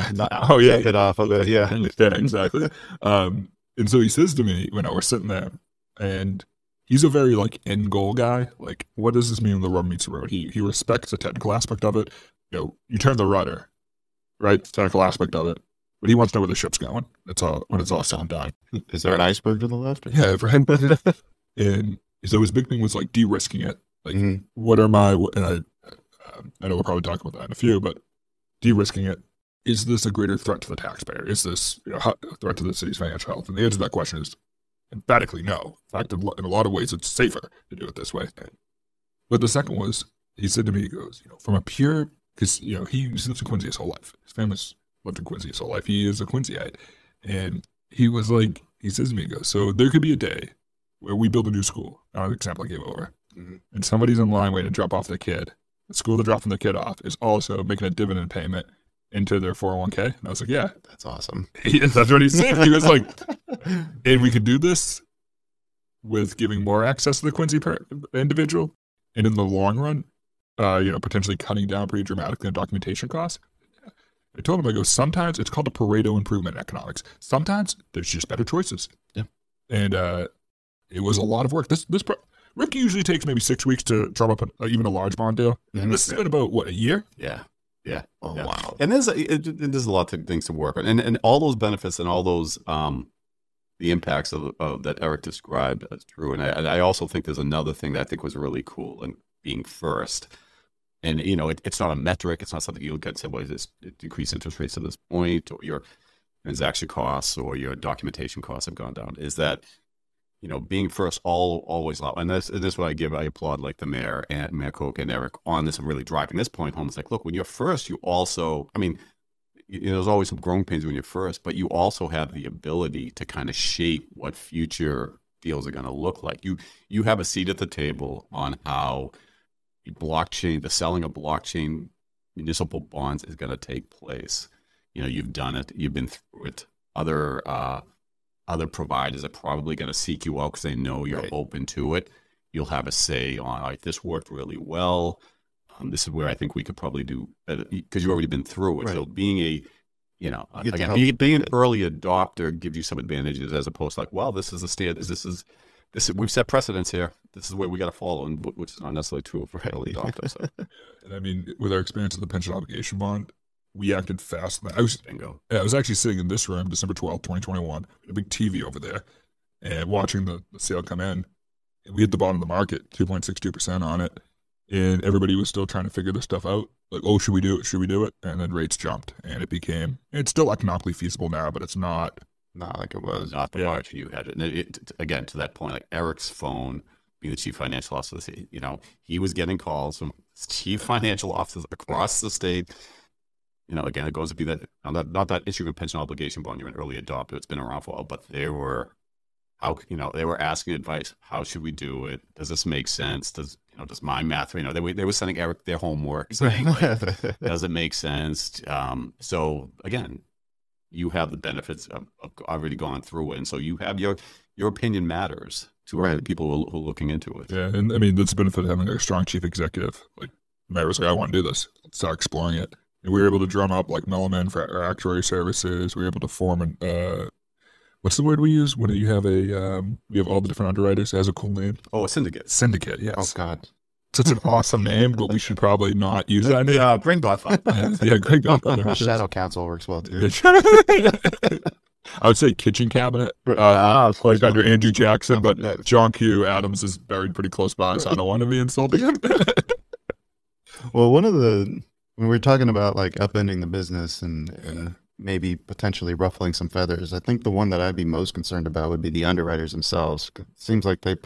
[SPEAKER 5] get
[SPEAKER 4] it off of it. Yeah,
[SPEAKER 5] exactly. And so he says to me, we're sitting there, and he's a very, like, end goal guy. Like, what does this mean when the rubber meets the road? He respects the technical aspect of it. You turn the rudder, right? The technical aspect of it. But he wants to know where the ship's going. That's all, when it's all said and done.
[SPEAKER 4] Is there an iceberg to the left?
[SPEAKER 5] Yeah, right. And so his big thing was, like, de-risking it. Like, what are my, and I know we'll probably talk about that in a few, but de-risking it. Is this a greater threat to the taxpayer? Is this a threat to the city's financial health? And the answer to that question is emphatically no. In fact, in a lot of ways, it's safer to do it this way. But the second was, he said to me, he goes, from a pure, because, he lives in Quincy his whole life. His family's lived in Quincy his whole life. He is a Quincyite. And he was like, he says to me, he goes, so there could be a day where we build a new school. An example I gave over. And somebody's in line waiting to drop off their kid. The school they're dropping the kid off is also making a dividend payment into their 401k. And I was like, yeah.
[SPEAKER 4] That's awesome.
[SPEAKER 5] That's what he said. He was like, and we could do this with giving more access to the Quincy individual. And in the long run, potentially cutting down pretty dramatically on documentation costs. I told him, I go, sometimes it's called a Pareto improvement in economics. Sometimes there's just better choices.
[SPEAKER 4] Yeah.
[SPEAKER 5] And it was a lot of work. Rick usually takes maybe 6 weeks to drum up even a large bond deal. And this has been about, a year?
[SPEAKER 6] Yeah.
[SPEAKER 4] Oh,
[SPEAKER 6] yeah.
[SPEAKER 4] wow.
[SPEAKER 6] And there's a lot of things to work on. And all those benefits and all those, the impacts of that Eric described as true. And I also think there's another thing that I think was really cool in being first. And, it's not a metric. It's not something you look at and say, well, is this decreased interest rates at this point, or your transaction costs or your documentation costs have gone down. Is that, being first always loud. And this is what I applaud, like the mayor and Mayor Koch and Eric on this and really driving this point home. It's like, look, when you're first, you also, there's always some growing pains when you're first, but you also have the ability to kind of shape what future deals are going to look like. You have a seat at the table on how the selling of blockchain municipal bonds is going to take place. You've done it. You've been through it. Other providers are probably going to seek you out because they know you're open to it. You'll have a say on, like, this worked really well. This is where I think we could probably do better because you've already been through it. Right. So being being an early adopter gives you some advantages as opposed to like, well, this is the standard. This is we've set precedents here. This is where we got to follow, and which is not necessarily true for early adopters. So.
[SPEAKER 5] And with our experience of the pension obligation bond, we acted fast. I was actually sitting in this room, December 12th, 2021, a big TV over there, and watching the sale come in. And we hit the bottom of the market, 2.62% on it, and everybody was still trying to figure this stuff out. Like, oh, should we do it? Should we do it? And then rates jumped, and it's still economically feasible now, but it's not
[SPEAKER 4] like it was.
[SPEAKER 6] Not the market you had. And again, to that point, like Eric's phone, being the chief financial officer, he was getting calls from chief financial officers across the state. Again, it goes to be that, not that issue of pension obligation bond, you're an early adopter, it's been around for a while, but there were how, they were asking advice. How should we do it? Does this make sense? Does my math, they were sending Eric their homework. Saying, like, does it make sense? So again, you have the benefits of already gone through it. And so you have your opinion matters to other people who are looking into it.
[SPEAKER 5] Yeah. And I mean, that's the benefit of having a strong chief executive. Like, Matt was like, I want to do this. Let's start exploring it. And we were able to drum up like Milliman for our actuary services. We were able to form what's the word we use when you have we have all the different underwriters? It has a cool name.
[SPEAKER 6] Oh, a syndicate.
[SPEAKER 5] Syndicate, yes.
[SPEAKER 4] Oh, God.
[SPEAKER 5] Such an awesome name, but we should probably not use that name.
[SPEAKER 6] Greg Godfather.
[SPEAKER 5] Yeah, Greg Godfather.
[SPEAKER 4] Shadow Council works well, too.
[SPEAKER 5] I would say kitchen cabinet, like under Andrew Jackson, but John Q. Adams is buried pretty close by, so I don't want to be insulting him.
[SPEAKER 4] Well, when we're talking about like upending the business and maybe potentially ruffling some feathers, I think the one that I'd be most concerned about would be the underwriters themselves. It seems like they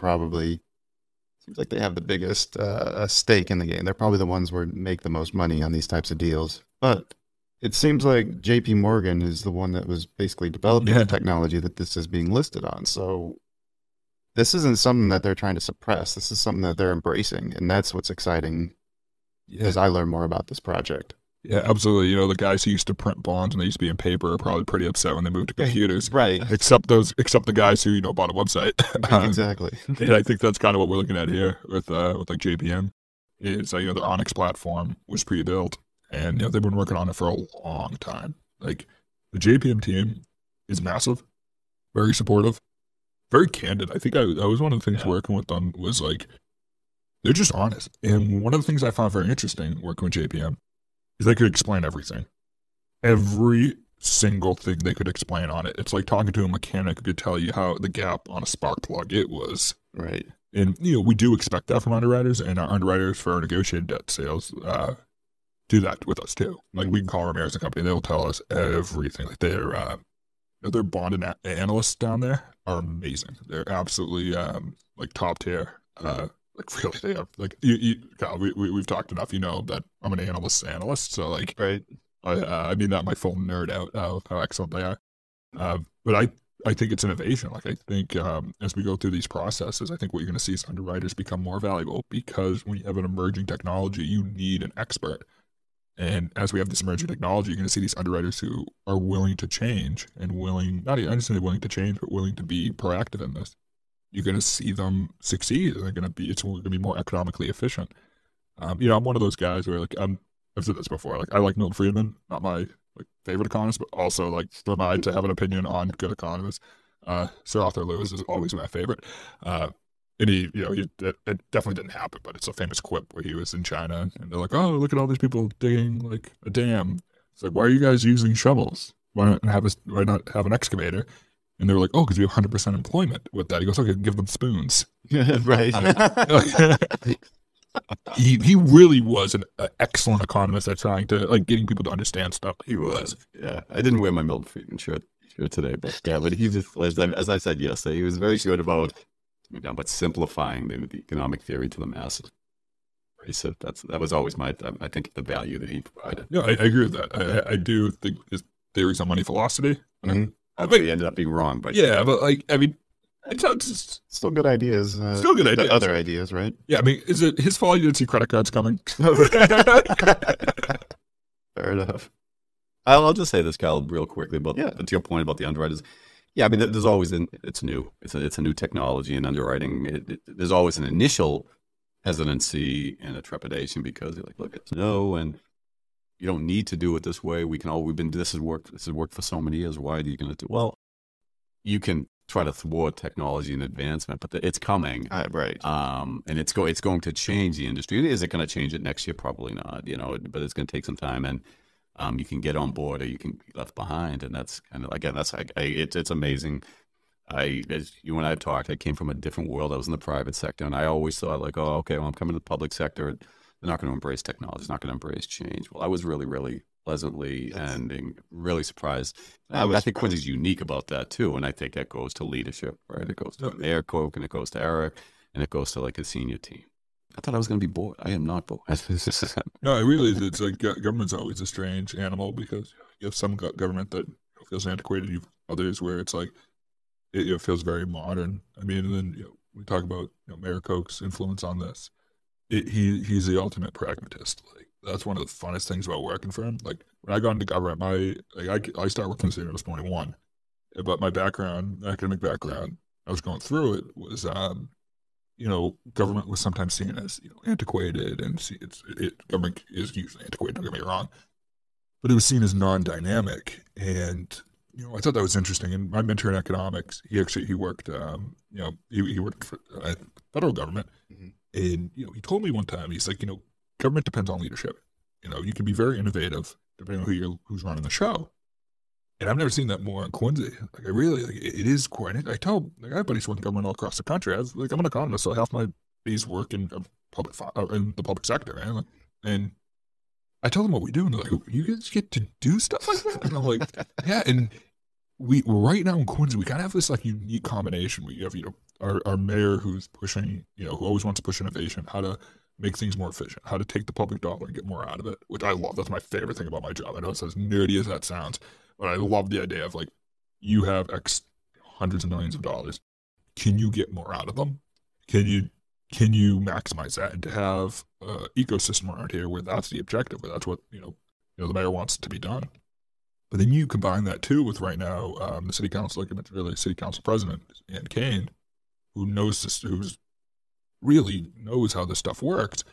[SPEAKER 4] have the biggest stake in the game. They're probably the ones who make the most money on these types of deals. But it seems like JP Morgan is the one that was basically developing the technology that this is being listed on. So this isn't something that they're trying to suppress. This is something that they're embracing. And that's what's exciting as I learn more about this project.
[SPEAKER 5] Yeah, absolutely. The guys who used to print bonds and they used to be in paper are probably pretty upset when they moved to computers.
[SPEAKER 4] Right.
[SPEAKER 5] Except the guys who, bought a website.
[SPEAKER 4] Exactly.
[SPEAKER 5] And I think that's kind of what we're looking at here with like JPM. It's the Onyx platform was pre-built and they've been working on it for a long time. Like the JPM team is massive, very supportive, very candid. I think I was one of the things working with them was like, they're just honest. And one of the things I found very interesting working with JPM is they could explain everything. Every single thing they could explain on it. It's like talking to a mechanic who could tell you how the gap on a spark plug it was.
[SPEAKER 4] Right.
[SPEAKER 5] And, we do expect that from underwriters, and our underwriters for our negotiated debt sales do that with us too. Like we can call Ramirez and Company, they'll tell us everything. Like their bond and analysts down there are amazing. They're absolutely like top tier. Like really, they are like Kyle, we've talked enough. That I'm an analyst. So like,
[SPEAKER 4] right.
[SPEAKER 5] I mean that my full nerd out how excellent they are. But I think it's innovation. Like I think as we go through these processes, I think what you're going to see is underwriters become more valuable because when you have an emerging technology, you need an expert. And as we have this emerging technology, you're going to see these underwriters who are willing to change and not necessarily willing to change, but willing to be proactive in this. You're going to see them succeed. It's going to be more economically efficient. I'm one of those guys where like I've said this before. Like I like Milton Friedman, not my favorite economist, but also like am to have an opinion on good economists. Sir Arthur Lewis is always my favorite. And it definitely didn't happen, but it's a famous quip where he was in China and they're like, oh, look at all these people digging like a dam. It's like, why are you guys using shovels? Why not have an excavator? And they were like, oh, because we have 100% employment with that. He goes, okay, give them spoons.
[SPEAKER 4] Right.
[SPEAKER 5] He really was an excellent economist at trying to, getting people to understand stuff.
[SPEAKER 6] He was. Yeah. I didn't wear my Milton Friedman shirt today, but he just, as I said yesterday, he was very good about simplifying the economic theory to the masses. He said that was always I think, the value that he provided.
[SPEAKER 5] Yeah, I agree with that. I do think his theories on money velocity.
[SPEAKER 6] Mm-hmm. He ended up being wrong, but
[SPEAKER 5] it's
[SPEAKER 4] still good ideas.
[SPEAKER 5] Still good ideas.
[SPEAKER 4] Other ideas, right?
[SPEAKER 5] Yeah, I mean, is it his fault you didn't see credit cards coming?
[SPEAKER 4] Fair enough.
[SPEAKER 6] I'll just say this, Kyle, real quickly to your point about the underwriters. Yeah, I mean, there's always it's new. It's a new technology in underwriting. There's always an initial hesitancy and a trepidation because you're like, look, it's new and you don't need to do it this way. This has worked for so many years. Why are you going to do? Well, you can try to thwart technology and advancement, but it's coming.
[SPEAKER 4] Right.
[SPEAKER 6] And it's going to change the industry. Is it going to change it next year? Probably not, but it's going to take some time and you can get on board or you can be left behind. And that's kind of, again, it's amazing. As you and I talked, I came from a different world. I was in the private sector and I always thought like, oh, okay, well, I'm coming to the public sector. They're not going to embrace technology. It's not going to embrace change. Well, I was really, really pleasantly and really surprised. I think Quincy's unique about that too. And I think that goes to leadership, right? It goes to Mayor Koch and it goes to Eric and it goes to a senior team. I thought I was going to be bored. I am not bored.
[SPEAKER 5] No, it really is. It's like government's always a strange animal because you have some government that feels antiquated. You have others where it's like, it feels very modern. I mean, and then we talk about Mayor Koch's influence on this. He's the ultimate pragmatist. Like, that's one of the funnest things about working for him. Like, when I got into government, I started working in the city when I was 21, but my academic background, I was going through it was government was sometimes seen as antiquated, and government is usually antiquated. Don't get me wrong, but it was seen as non-dynamic, and I thought that was interesting. And my mentor in economics, he worked he worked for federal government, and he told me one time, he's like, government depends on leadership. You can be very innovative depending on who's running the show. And I've never seen that more in Quincy. Like, I really, it is quite. I tell, I have buddies who work in government all across the country. I'm an economist, so half my days work in in the public sector, man. And I tell them what we do, and they're like, "You guys get to do stuff like that?" And I'm like, "Yeah." And we right now in Quincy, we kind of have this unique combination. We have our mayor who's pushing, who always wants to push innovation, how to make things more efficient, how to take the public dollar and get more out of it, which I love. That's my favorite thing about my job. I know it's as nerdy as that sounds. But I love the idea of you have X hundreds of millions of dollars. Can you get more out of them? Can you maximize that, and to have an ecosystem around here where that's the objective, where that's what the mayor wants to be done. But then you combine that too with right now the city council, like I mentioned earlier, city council president Ann Kane, who really knows how this stuff works,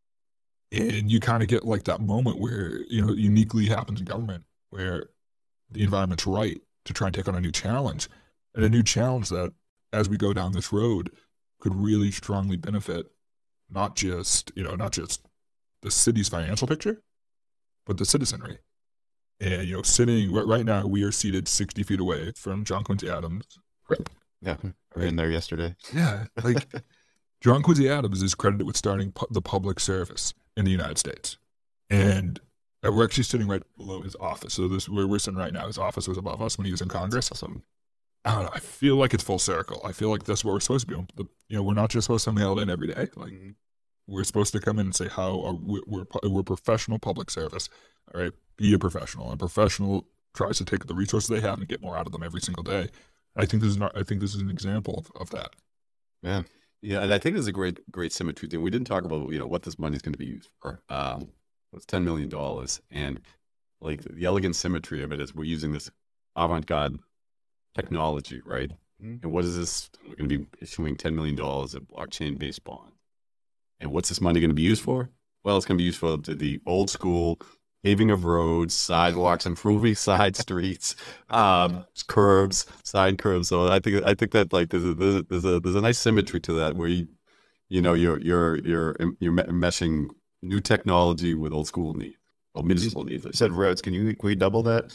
[SPEAKER 5] and you kind of get that moment where uniquely happens in government where the environment's right to try and take on a new challenge, and a new challenge that, as we go down this road, could really strongly benefit not just the city's financial picture, but the citizenry. And sitting right now, we are seated 60 feet away from John Quincy Adams.
[SPEAKER 4] Yeah, we were in there yesterday.
[SPEAKER 5] Yeah, John Quincy Adams is credited with starting the public service in the United States, and we're actually sitting right below his office. So where we're sitting right now, his office was above us when he was in Congress.
[SPEAKER 4] Awesome.
[SPEAKER 5] I don't know. I feel like it's full circle. I feel like that's what we're supposed to be. We're not just supposed to mail it in every day. We're supposed to come in and say how we're professional public service. All right, be a professional. And a professional tries to take the resources they have and get more out of them every single day. I think this is an example of that.
[SPEAKER 4] Yeah.
[SPEAKER 6] Yeah, and I think there's a great symmetry thing. We didn't talk about what this money is going to be used for. It's $10 million, and the elegant symmetry of it is we're using this avant-garde technology, right? Mm-hmm. And what is this? We're going to be issuing $10 million of blockchain-based bond. And what's this money going to be used for? Well, it's going to be used for the old school paving of roads, sidewalks, improving side streets, curbs, side curbs. So I think that there's a nice symmetry to that where you're meshing new technology with old school needs. Well, municipal needs.
[SPEAKER 4] You said roads. Can we double that?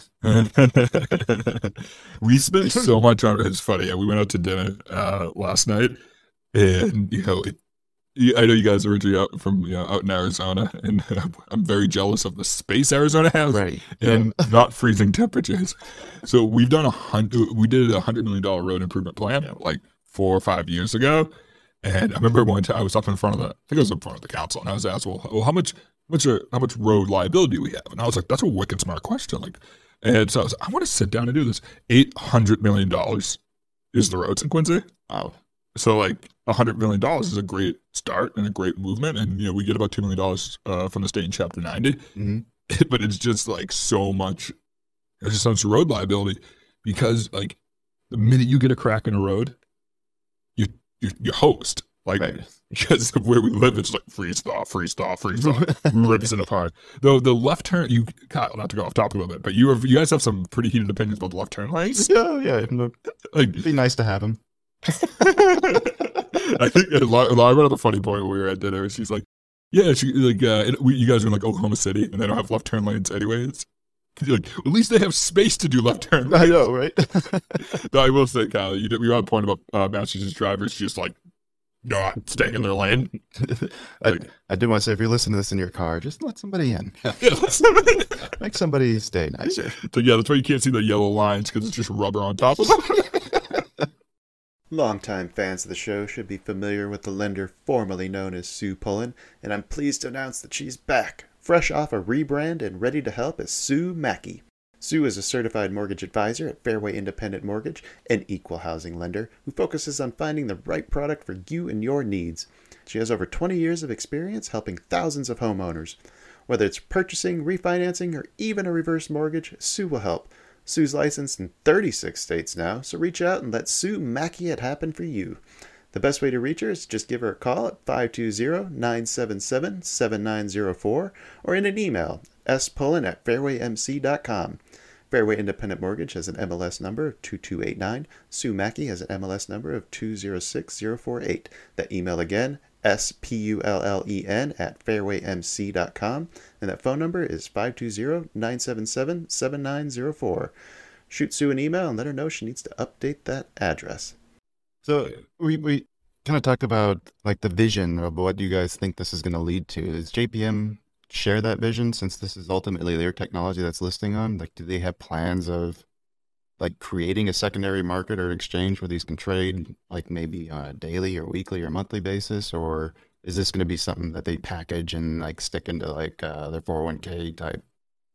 [SPEAKER 5] We spent so much on it. It's funny. We went out to dinner last night, and I know you guys are originally out from out in Arizona, and I'm very jealous of the space Arizona has,
[SPEAKER 4] right?
[SPEAKER 5] And not freezing temperatures. So we did a $100 million road improvement plan 4 or 5 years ago. And I remember one time I was up in front of the council, and I was asked, well, how much road liability do we have? And I was like, that's a wicked smart question. And so I want to sit down and do this. $800 million is the roads in Quincy.
[SPEAKER 4] Wow.
[SPEAKER 5] So $100 million is a great start and a great movement. And, we get about $2 million from the state in Chapter 90. Mm-hmm. But it's just so much, it's just so much road liability because the minute you get a crack in a road, you host. Right. Because of where we live, it's freeze thaw, rips it apart. Though the left turn, Kyle, not to go off topic a little bit, but you guys have some pretty heated opinions about the left turn lanes.
[SPEAKER 4] Yeah. It'd be nice to have them.
[SPEAKER 5] I think Laura brought up a funny point when we were at dinner. She's like, "Yeah, you guys are in Oklahoma City, and they don't have left turn lanes anyways." At least they have space to do left turn lanes.
[SPEAKER 4] I know, right?
[SPEAKER 5] No, I will say, Kyle, we were on a point about Massachusetts drivers just not staying in their lane.
[SPEAKER 4] I do want to say, if you're listening to this in your car, just let somebody in. Make somebody stay nicer.
[SPEAKER 5] So yeah, that's why you can't see the yellow lines, because it's just rubber on top of them.
[SPEAKER 1] Longtime fans of the show should be familiar with the lender formerly known as Sue Pullen, and I'm pleased to announce that she's back, fresh off a rebrand and ready to help as Sue Mackey. Sue is a certified mortgage advisor at Fairway Independent Mortgage, an equal housing lender who focuses on finding the right product for you and your needs. She has over 20 years of experience helping thousands of homeowners. Whether it's purchasing, refinancing, or even a reverse mortgage, Sue will help. Sue's licensed in 36 states now, so reach out and let Sue Mackey it happen for you. The best way to reach her is to just give her a call at 520-977-7904 or in an email, spullen@fairwaymc.com. Fairway Independent Mortgage has an MLS number of 2289. Sue Mackey has an MLS number of 206048. That email again, spullen@fairwaymc.com, and that phone number is 520-977-7904. Shoot Sue an email and let her know she needs to update that address.
[SPEAKER 4] So we kind of talked about like the vision of what you guys think this is going to lead to. Is JPM share that vision, since this is ultimately their technology that's listing on? Like, do they have plans of like creating a secondary market or exchange where these can trade like maybe on a daily or weekly or monthly basis? Or is this going to be something that they package and like stick into like their 401k type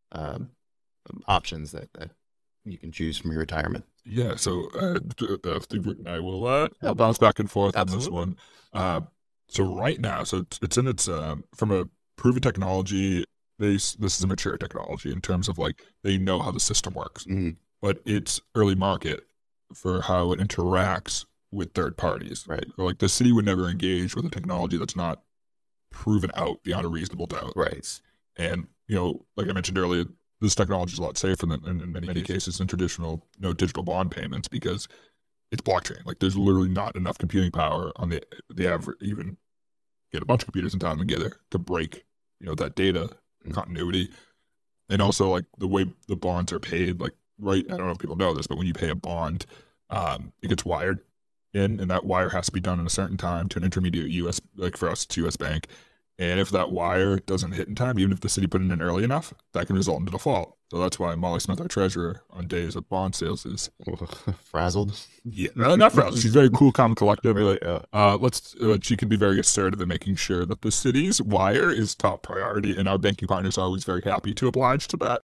[SPEAKER 4] options that you can choose from your retirement?
[SPEAKER 5] Yeah, so Steve and I will bounce back and forth on this one. So right now, it's in its from a proven technology base. This is a mature technology in terms of like they know how the system works, but it's early market for how it interacts with third parties.
[SPEAKER 4] Right.
[SPEAKER 5] So like the city would never engage with a technology that's not proven out beyond a reasonable doubt.
[SPEAKER 4] Right.
[SPEAKER 5] And like I mentioned earlier, this technology is a lot safer than in many cases than traditional digital bond payments, because it's blockchain. Like there's literally not enough computing power on the average, even get a bunch of computers in town together to break that data continuity. And also like the way the bonds are paid, like I don't know if people know this, but when you pay a bond, it gets wired in, and that wire has to be done in a certain time to an intermediate US, like for us it's US Bank. And if that wire doesn't hit in time, even if the city put it in early enough, that can result in a default. So that's why Molly Smith, our treasurer, on days of bond sales is
[SPEAKER 4] frazzled.
[SPEAKER 5] Yeah, no, not frazzled. She's very cool, calm, collective. Really, she can be very assertive in making sure that the city's wire is top priority, and our banking partners are always very happy to oblige to that.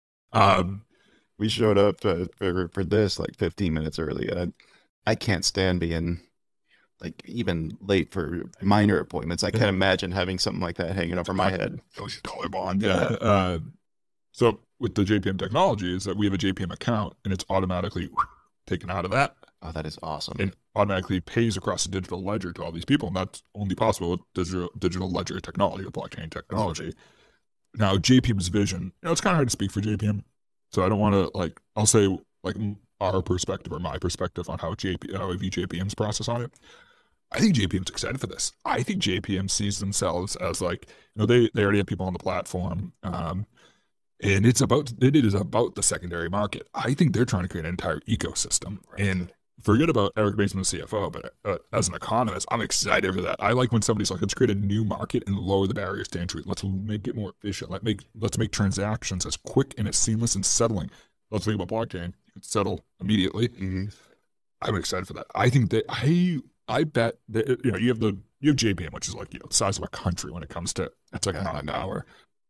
[SPEAKER 4] We showed up for this like 15 minutes early, and I can't stand being like even late for minor appointments. I can't imagine having something like that hanging over my head.
[SPEAKER 5] $1 bond, yeah. So with the JPM technology is that we have a JPM account, and it's automatically taken out of that.
[SPEAKER 4] Oh, that is awesome.
[SPEAKER 5] And automatically pays across the digital ledger to all these people, and that's only possible with digital ledger technology, with blockchain technology. Now, JPM's vision, it's kind of hard to speak for JPM, so I don't want to I'll say our perspective or my perspective on how I view JPM's process on it. I think JPM's excited for this. I think JPM sees themselves as they already have people on the platform, and it is about the secondary market. I think they're trying to create an entire ecosystem. Right. And forget about Eric Mason, the CFO, but as an economist, I'm excited for that. I like when somebody's like, let's create a new market and lower the barriers to entry. Let's make it more efficient. Let's make transactions as quick and as seamless and settling. Let's think about blockchain. You can settle immediately. Mm-hmm. I'm excited for that. I think that I bet that you have JPM, which is like the size of a country when it comes to economic power.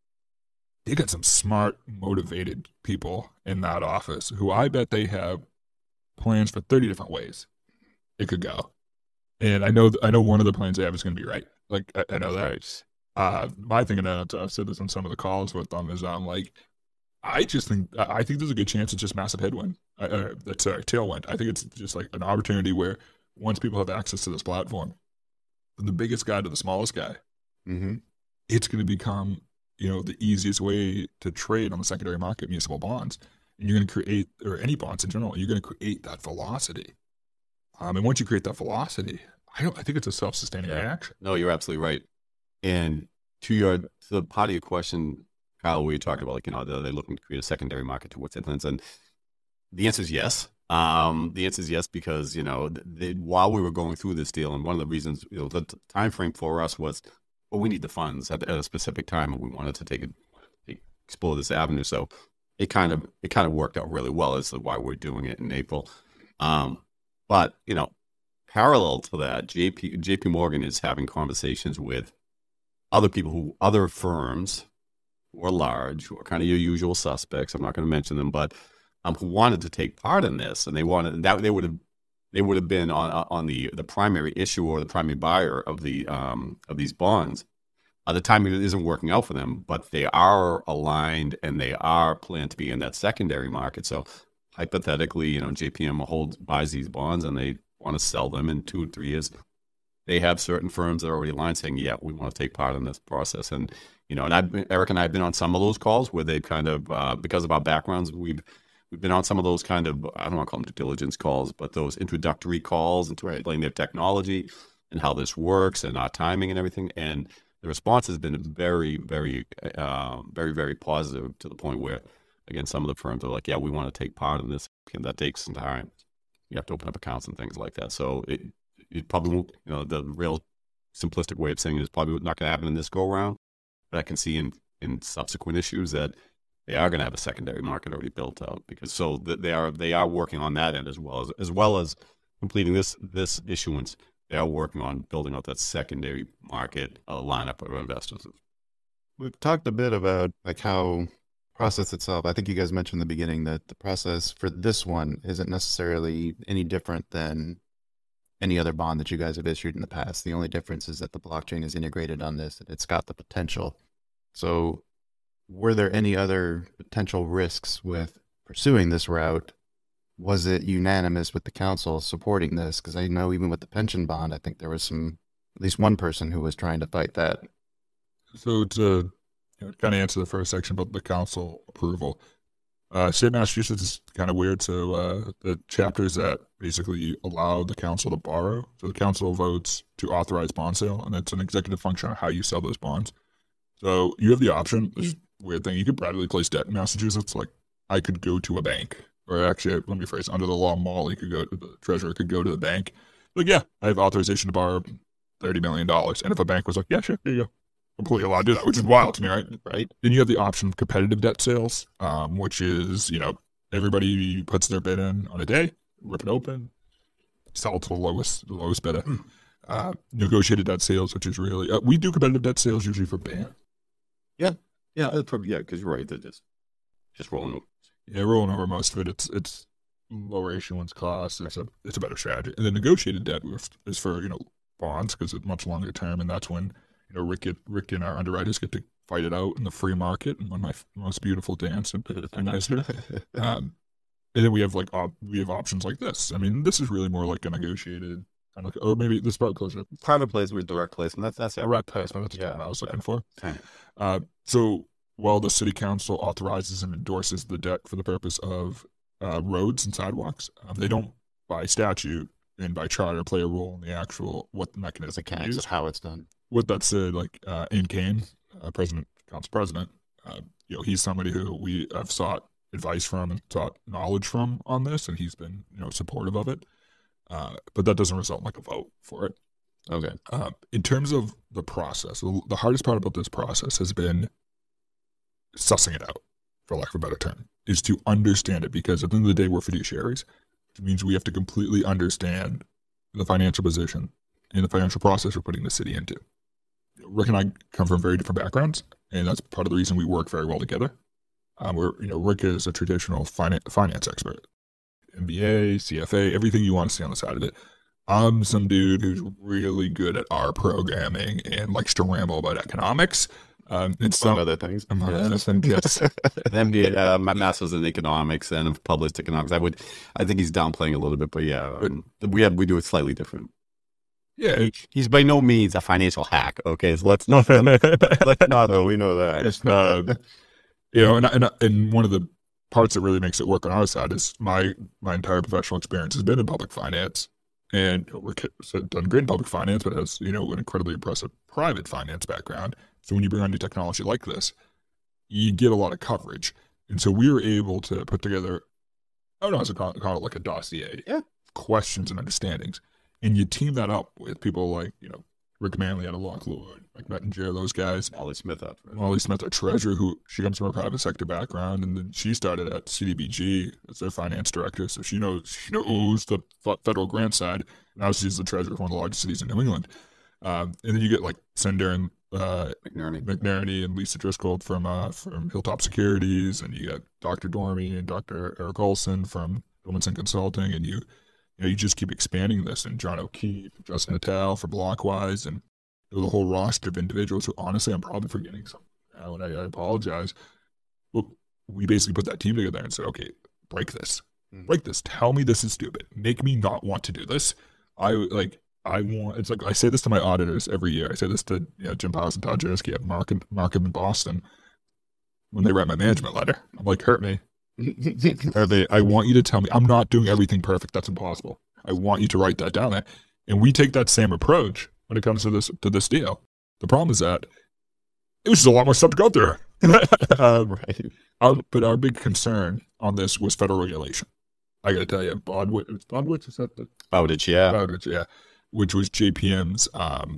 [SPEAKER 5] They got some smart, motivated people in that office who I bet they have plans for 30 different ways it could go. And I know one of the plans they have is going to be right. Like I know that. My thing, and I've said this on some of the calls with them, is I think there's a good chance it's just massive headwind. That's a tailwind. I think it's just like an opportunity where once people have access to this platform, from the biggest guy to the smallest guy, it's going to become the easiest way to trade on the secondary market, municipal bonds. And you're going to create, or any bonds in general, you're going to create that velocity. And once you create that velocity, I think it's a self-sustaining reaction.
[SPEAKER 6] No, you're absolutely right. And to the part of your question, Kyle, where you talked about are they looking to create a secondary market to what's influence? And the answer is yes. The answer is yes, because while we were going through this deal, and one of the reasons the time frame for us was, we need the funds at a specific time, and we wanted to explore this avenue. So it kind of worked out really well as to why we're doing it in April. But parallel to that, JP Morgan is having conversations with other firms who are large, who are kind of your usual suspects. I'm not going to mention them, but who wanted to take part in this, and they would have been on the primary issue or the primary buyer of these bonds. The timing isn't working out for them, but they are aligned and they are planned to be in that secondary market. So hypothetically, JPM buys these bonds and they want to sell them in 2 or 3 years. They have certain firms that are already aligned saying, yeah, we want to take part in this process. And, and Eric and I have been on some of those calls where they kind of, because of our backgrounds, we've been on some of those kind of, I don't want to call them due diligence calls, but those introductory calls and to explain their technology and how this works and our timing and everything. And the response has been very, very, very, very positive to the point where, again, some of the firms are like, yeah, we want to take part in this. And that takes some time. You have to open up accounts and things like that. So it probably won't, the real simplistic way of saying it is probably not going to happen in this go around. But I can see in subsequent issues that they are going to have a secondary market already built out, because so they are working on that end as well as completing this issuance. They are working on building out that secondary market lineup of investors.
[SPEAKER 4] We've talked a bit about like how process itself. I think you guys mentioned in the beginning that the process for this one isn't necessarily any different than any other bond that you guys have issued in the past. The only difference is that the blockchain is integrated on this and it's got the potential. So were there any other potential risks with pursuing this route? Was it unanimous with the council supporting this? Because I know even with the pension bond, I think there was at least one person who was trying to fight that.
[SPEAKER 5] So to kind of answer the first section about the council approval, state of Massachusetts is kind of weird. So the chapters that basically allow the council to borrow, so the council votes to authorize bond sale, and it's an executive function on how you sell those bonds. So you have the option, this weird thing, you could privately place debt in Massachusetts. Like I could go to a bank, or actually, let me phrase, under the law, the treasurer could go to the bank. Like, yeah, I have authorization to borrow $30 million. And if a bank was like, yeah, sure, here you go. Completely allowed to do that, which is wild to me, right?
[SPEAKER 4] Right.
[SPEAKER 5] Then you have the option of competitive debt sales, which is, everybody puts their bid in on a day, rip it open, sell it to the lowest bidder. Negotiated debt sales, which is really, we do competitive debt sales usually for BAN.
[SPEAKER 6] Yeah, because you're right. They're just rolling over.
[SPEAKER 5] Yeah, rolling over most of it. It's lower issuance costs. It's a better strategy. And the negotiated debt is for bonds, because it's much longer term, and that's when Rick and our underwriters get to fight it out in the free market, and one of my most beautiful dance and nicer. And then we have options like this. I mean, this is really more like a negotiated kind of, or maybe this is probably closer to
[SPEAKER 6] Private placement, direct placement. That's
[SPEAKER 5] direct placement. That's what I was looking for.
[SPEAKER 6] Okay.
[SPEAKER 5] So while the city council authorizes and endorses the debt for the purpose of roads and sidewalks, they don't, by statute and by charter, play a role in the actual what the mechanism
[SPEAKER 4] is, how it's done.
[SPEAKER 5] With that said, like Ian Kane, council president, he's somebody who we have sought advice from and sought knowledge from on this, and he's been supportive of it. But that doesn't result in like a vote for it.
[SPEAKER 6] Okay.
[SPEAKER 5] In terms of the process, the hardest part about this process has been sussing it out, for lack of a better term, is to understand it, because at the end of the day, we're fiduciaries, which means we have to completely understand the financial position and the financial process we're putting the city into. Rick and I come from very different backgrounds, and that's part of the reason we work very well together. Rick is a traditional finance expert, MBA, CFA, everything you want to see on the side of it. I'm some dude who's really good at R programming and likes to ramble about economics. And some
[SPEAKER 6] other things.
[SPEAKER 5] Yes.
[SPEAKER 6] MBA, my master's in economics and published economics. I think he's downplaying a little bit, but yeah, we do it slightly different.
[SPEAKER 5] Yeah,
[SPEAKER 6] he's by no means a financial hack. Okay, so let's not. We know that.
[SPEAKER 5] It's and one of the parts that really makes it work on our side is my entire professional experience has been in public finance, and Rick has done great in public finance, but has an incredibly impressive private finance background. So when you bring on new technology like this, you get a lot of coverage, and so we were able to put together, I don't know how to call it, like a dossier, questions and understandings. And you team that up with people like, Rick Manley out of Lock Lord, Mike Mettinger, those guys.
[SPEAKER 6] Molly Smith,
[SPEAKER 5] our treasurer, who she comes from a private sector background, and then she started at CDBG as their finance director, so she knows the federal grant side. Now she's the treasurer of one of the largest cities in New England. And then you get like Sundar McNerney and Lisa Driscoll from Hilltop Securities, and you got Dr. Dormy and Dr. Eric Olson from Wilmington Consulting, and you just keep expanding this, and John O'Keefe, Justin Natal for Blockwise, and the whole roster of individuals who, honestly, I'm probably forgetting some now, and I apologize. Well, we basically put that team together and said, okay, break this. Break this. Tell me this is stupid. Make me not want to do this. It's like I say this to my auditors every year. I say this to Jim Powers and Todd Jersky at Markham in Boston when they write my management letter. I'm like, hurt me. I want you to tell me I'm not doing everything perfect. That's impossible. I want you to write that down there. And we take that same approach when it comes to this deal. The problem is that it was just a lot more stuff to go through.
[SPEAKER 4] Right.
[SPEAKER 5] But our big concern on this was federal regulation. I got to tell you, Bowditch, is that the
[SPEAKER 6] Bowditch, yeah.
[SPEAKER 5] Bowditch, yeah. Which was JPM's.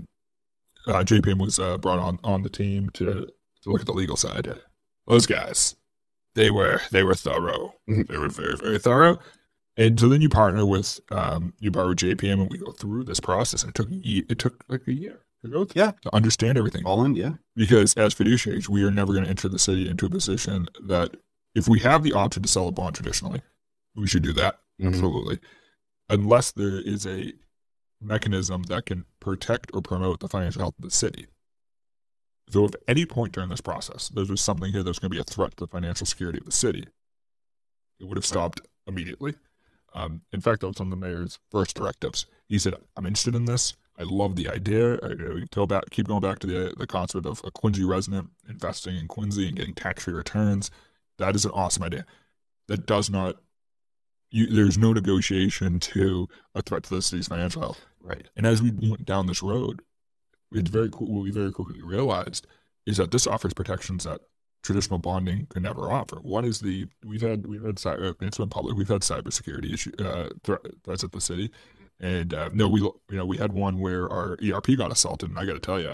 [SPEAKER 5] JPM was brought on the team to look at the legal side. Those guys, they were thorough. They were very, very thorough. And so then you partner with you borrow JPM, and we go through this process. And it took like a year to go through, to understand everything.
[SPEAKER 6] All in, yeah.
[SPEAKER 5] Because as fiduciaries, we are never going to enter the city into a position that if we have the option to sell a bond traditionally, we should do that. Absolutely. Unless there is a mechanism that can protect or promote the financial health of the city. So if at any point during this process, there was something here that was going to be a threat to the financial security of the city, it would have stopped immediately. In fact, that was one of the mayor's first directives. He said, I'm interested in this. I love the idea. Keep going back to the concept of a Quincy resident investing in Quincy and getting tax-free returns. That is an awesome idea. That does not, there's no negotiation to a threat to the city's financial health.
[SPEAKER 6] Right.
[SPEAKER 5] And as we went down this road, what we very quickly realized is that this offers protections that traditional bonding could never offer. One is we've had it's been public. We've had cybersecurity threats at the city, and we had one where our ERP got assaulted. And I got to tell you,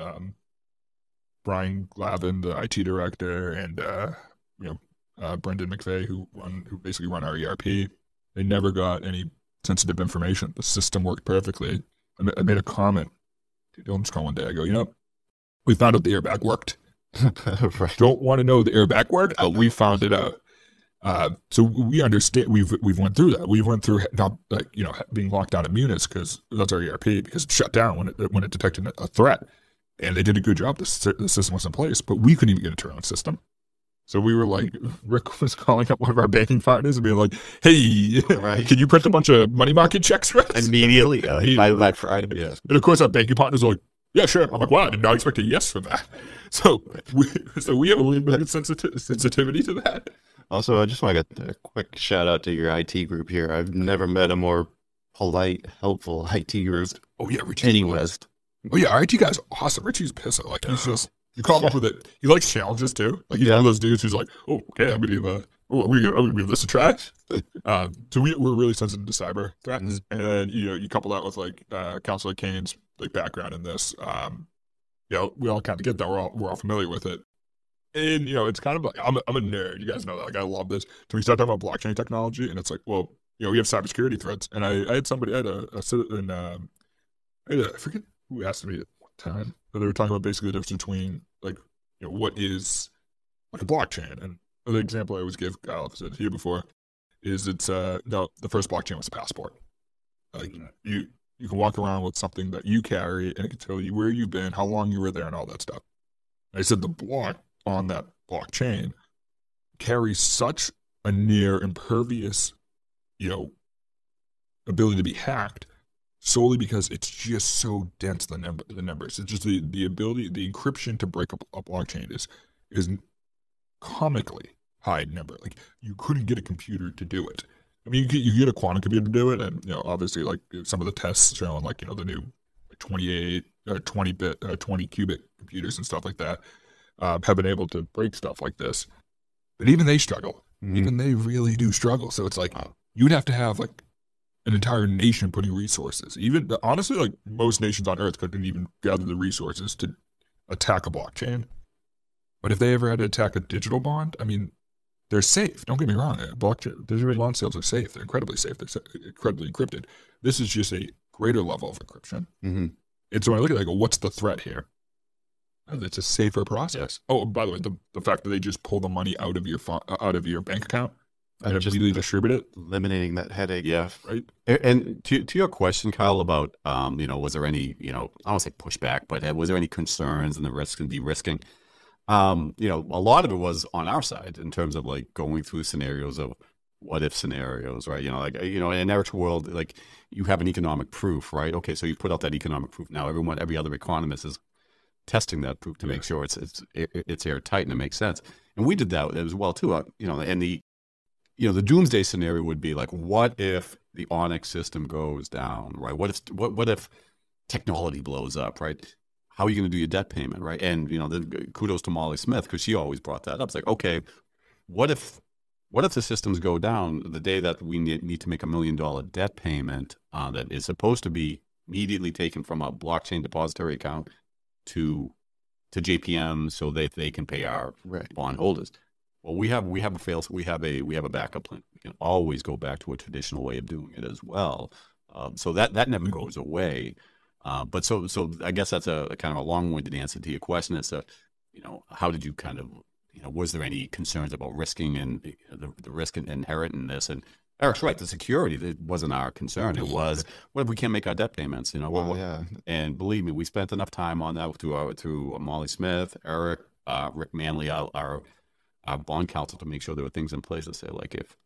[SPEAKER 5] Brian Glavin, the IT director, and Brendan McVeigh, who basically run our ERP, they never got any sensitive information. The system worked perfectly. I made a comment to Dylan's call one day. I go, we found out the airbag worked.
[SPEAKER 4] Right.
[SPEAKER 5] Don't want to know the airbag worked, but we found it out. So we understand. We've went through that. We went through not being locked down at Munis because that's our ERP, because it shut down when it detected a threat, and they did a good job. The system was in place, but we couldn't even get into our own system. So we were like, Rick was calling up one of our banking partners and being like, "Hey,
[SPEAKER 6] right.
[SPEAKER 5] Can you print a bunch of money market checks for us
[SPEAKER 6] Immediately? By Friday, yes.
[SPEAKER 5] And of course, our banking partners are like, "Yeah, sure." I'm like, "Wow, I did not expect a yes from that." So we have a little bit of sensitivity to that.
[SPEAKER 4] Also, I just want to get a quick shout out to your IT group here. I've never met a more polite, helpful IT group.
[SPEAKER 5] Oh yeah, Richie.
[SPEAKER 4] Anywhere.
[SPEAKER 5] Oh yeah, our IT guy's awesome. Richie's pissing. Like he's just, you call him up with it. He likes challenges too. Like he's one of those dudes who's like, "Oh, okay, I'm gonna give this a try." So we're really sensitive to cyber threats, and then you couple that with like Councilor Kane's like background in this. We all kind of get that. We're all familiar with it. And, it's kind of like, I'm a nerd. You guys know that. Like, I love this. So we start talking about blockchain technology, and it's like, well, we have cybersecurity threats. And I had somebody, I forget who asked me at one time, but they were talking about basically the difference between, like, what is, like, a blockchain. And the example I always give, Kyle, I've said it to you before, is the first blockchain was a passport. Like, you can walk around with something that you carry, and it can tell you where you've been, how long you were there, and all that stuff. And I said the block on that blockchain carries such a near impervious, ability to be hacked, solely because it's just so dense, the numbers. It's just the ability, the encryption to break up a blockchain is comically high number. Like, you couldn't get a computer to do it. I mean, you get a quantum computer to do it, and obviously, like some of the tests showing, like the new 20 qubit computers and stuff like that have been able to break stuff like this. But even they struggle. Mm-hmm. Even they really do struggle. So it's like you'd have to have like an entire nation putting resources. Even honestly, like most nations on Earth couldn't even gather the resources to attack a blockchain. But if they ever had to attack a digital bond, I mean, they're safe. Don't get me wrong. Blockchain digital bond sales are safe. They're incredibly safe. They're incredibly encrypted. This is just a greater level of encryption.
[SPEAKER 6] Mm-hmm.
[SPEAKER 5] And so when I look at it, I go, what's the threat here? It's a safer process. Oh, by the way, the fact that they just pull the money out of your bank account and
[SPEAKER 4] just
[SPEAKER 5] immediately distribute it,
[SPEAKER 4] eliminating that headache.
[SPEAKER 6] Yeah.
[SPEAKER 5] right?
[SPEAKER 6] And to your question, Kyle, about, was there any, I don't want to say pushback, but was there any concerns and the risk and de-risking? A lot of it was on our side in terms of like going through scenarios of what if scenarios, right? In Eric's world, like you have an economic proof, right? Okay, so you put out that economic proof. Now every other economist is testing that proof to make sure it's airtight and it makes sense. And we did that as well too. And the doomsday scenario would be like, what if the Onyx system goes down, right? What if technology blows up, right? How are you going to do your debt payment, right? And kudos to Molly Smith because she always brought that up. It's like, okay, what if the systems go down the day that we need to make $1 million debt payment that is supposed to be immediately taken from a blockchain depository account to JPM so that they can pay our bondholders? Well, we have a backup plan. We can always go back to a traditional way of doing it as well. So that never goes away. But so I guess that's a kind of a long-winded answer to your question as to, how did you kind of, was there any concerns about risking and the risk inherent in this? And Eric's right, the security, it wasn't our concern. It was, what if we can't make our debt payments? And believe me, we spent enough time on that through Molly Smith, Eric, Rick Manley, our bond counsel, to make sure there were things in place to say, like, if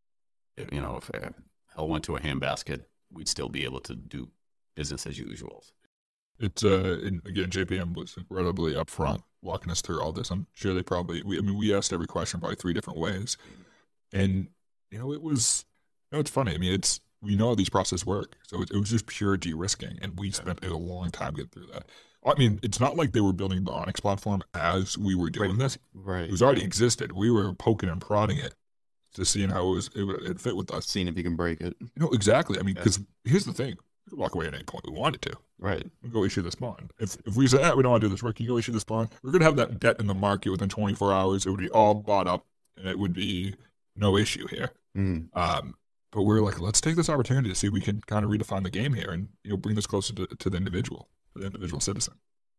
[SPEAKER 6] hell went to a handbasket, we'd still be able to do business as usual.
[SPEAKER 5] It's and again, JPM was incredibly upfront walking us through all this. I'm sure they we asked every question probably 3 different ways, and it was, it's funny. I mean, we know how these processes work, so it was just pure de-risking, and we spent a long time getting through that. I mean, it's not like they were building the Onyx platform as we were doing this.
[SPEAKER 4] Right.
[SPEAKER 5] It was already existed. We were poking and prodding it to seeing how it fit with us.
[SPEAKER 4] Seeing if you can break it.
[SPEAKER 5] Exactly. I mean, because here's the thing. We could walk away at any point we wanted to.
[SPEAKER 4] Right.
[SPEAKER 5] We go issue this bond. If we say, we don't want to do this work, you go issue this bond. We're going to have that debt in the market within 24 hours. It would be all bought up, and it would be no issue here. But we're like, let's take this opportunity to see if we can kind of redefine the game here and bring this closer to the individual citizen.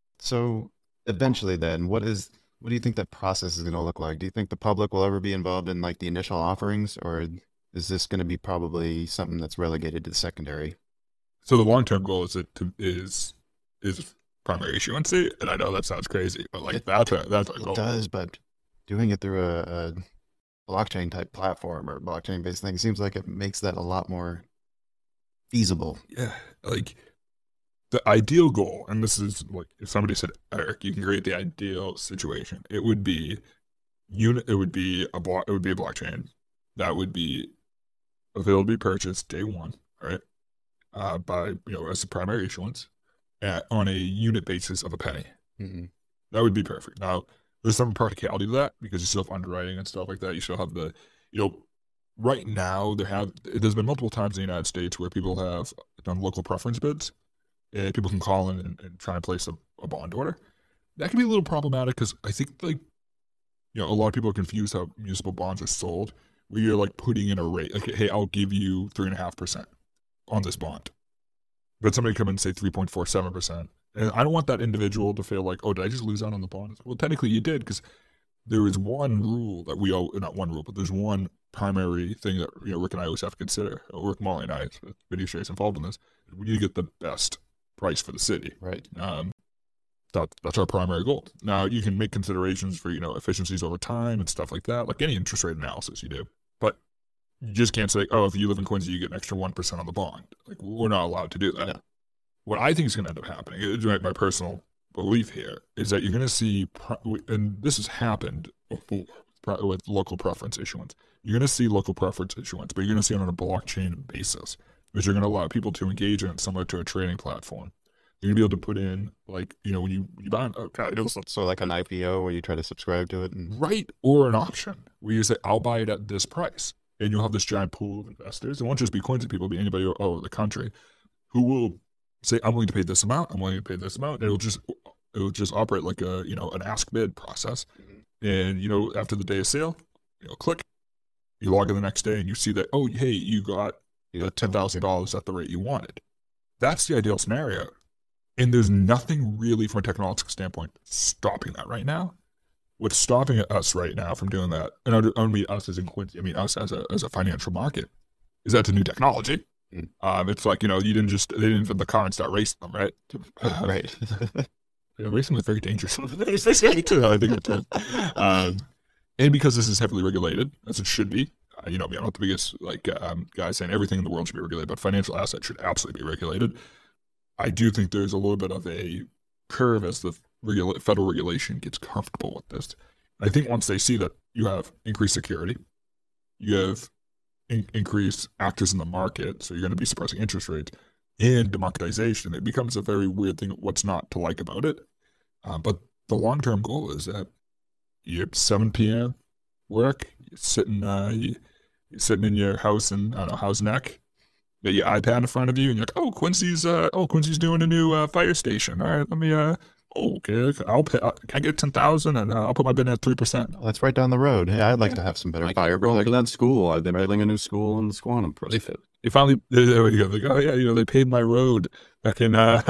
[SPEAKER 4] So eventually then, what do you think that process is going to look like? Do you think the public will ever be involved in like the initial offerings, or is this going to be probably something that's relegated to the secondary?
[SPEAKER 5] So the long-term goal is primary issuancy, and I know that sounds crazy, but like that's our goal. It does,
[SPEAKER 4] but doing it through a blockchain type platform or blockchain based thing seems like it makes that a lot more feasible.
[SPEAKER 5] Yeah, like the ideal goal, and this is like if somebody said, Eric, you can create the ideal situation, it would be a blockchain that would be available to be purchased day one, right? By as a primary issuance on a unit basis of a penny.
[SPEAKER 4] Mm-hmm.
[SPEAKER 5] That would be perfect. Now, there's some practicality to that because you still have underwriting and stuff like that. You still have the, right now there's been multiple times in the United States where people have done local preference bids, and people can call in and try and place a bond order. That can be a little problematic because I think a lot of people are confused how municipal bonds are sold, where you're like putting in a rate, like, hey, I'll give you 3.5% on this bond. But somebody come in and say 3.47%. And I don't want that individual to feel like, oh, did I just lose out on the bond? Well, technically you did, because there is one rule that not one rule, but there's one primary thing that Rick and I always have to consider. Rick, Molly, and I, video shares involved in this. We need to get the best price for the city.
[SPEAKER 4] Right.
[SPEAKER 5] That's our primary goal. Now, you can make considerations for, efficiencies over time and stuff like that, like any interest rate analysis you do. But you just can't say, oh, if you live in Quincy, you get an extra 1% on the bond. Like, we're not allowed to do that. No. What I think is going to end up happening, my personal belief here, is that you're going to see, and this has happened before with local preference issuance. You're going to see local preference issuance, but you're going to see it on a blockchain basis, which you're going to allow people to engage in it similar to a trading platform. You're going to be able to put in, like, when you buy
[SPEAKER 4] so like an IPO where you try to subscribe to it.
[SPEAKER 5] Right, or an option where you say, I'll buy it at this price. And you'll have this giant pool of investors. It won't just be Quincy people, be anybody all over the country who will say, I'm willing to pay this amount, I'm willing to pay this amount. And it will just operate like an ask bid process. And, after the day of sale, click, you log in the next day and you see that, oh, hey, you got $10,000 at the rate you wanted. That's the ideal scenario. And there's nothing really from a technological standpoint stopping that right now. What's stopping us right now from doing that, and I don't mean us as in Quincy, I mean us as a financial market, is that's a new technology. It's like, they didn't invent the car and start racing them, right?
[SPEAKER 4] Right.
[SPEAKER 5] Racing was very dangerous. I think it did. And because this is heavily regulated, as it should be, I'm not the biggest guy saying everything in the world should be regulated, but financial assets should absolutely be regulated. I do think there's a little bit of a curve as the federal regulation gets comfortable with this. I think once they see that you have increased security, you have increased actors in the market, so you're going to be suppressing interest rates, and democratization, it becomes a very weird thing what's not to like about it. But the long-term goal is that you're 7 p.m. work, you're sitting in your house in, House Neck, you got your iPad in front of you, and you're like, Quincy's doing a new fire station. All right, let me, okay, I'll pay, can I get 10,000 and I'll put my bid at 3%.
[SPEAKER 4] Well, that's right down the road. Hey, I'd like to have some better fire.
[SPEAKER 6] Like that school, they're building a new school in Squantum.
[SPEAKER 5] They finally, there we go. They go, they paved my road back in up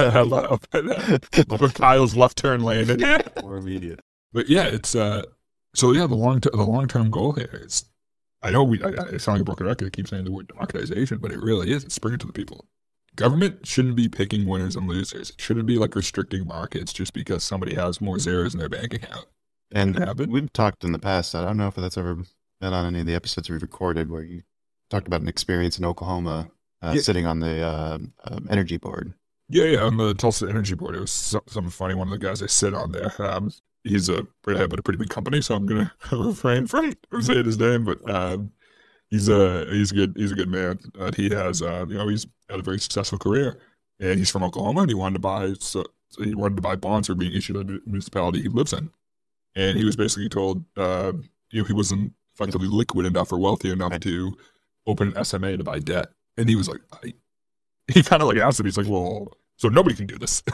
[SPEAKER 5] in Kyle's left turn lane.
[SPEAKER 6] Or immediate.
[SPEAKER 5] But yeah, it's the long-term goal here is, I know I sound like a broken record, I keep saying the word democratization, but it really is. It's bringing it to the people. Government shouldn't be picking winners and losers. It shouldn't be like restricting markets just because somebody has more zeros in their bank account.
[SPEAKER 4] And we've talked in the past, I don't know if that's ever been on any of the episodes we've recorded, where you talked about an experience in Oklahoma sitting on the energy board.
[SPEAKER 5] Yeah, on the Tulsa Energy Board. It was something funny. One of the guys I sit on there, he's a pretty big company, so I'm going to refrain from saying his name, but he's a good man. He has he's had a very successful career, and he's from Oklahoma, and he wanted to buy bonds that were being issued by the municipality he lives in, and he was basically told he wasn't effectively liquid enough or wealthy enough to open an SMA to buy debt, and he was like, he kind of asked him, he's like, well, so nobody can do this,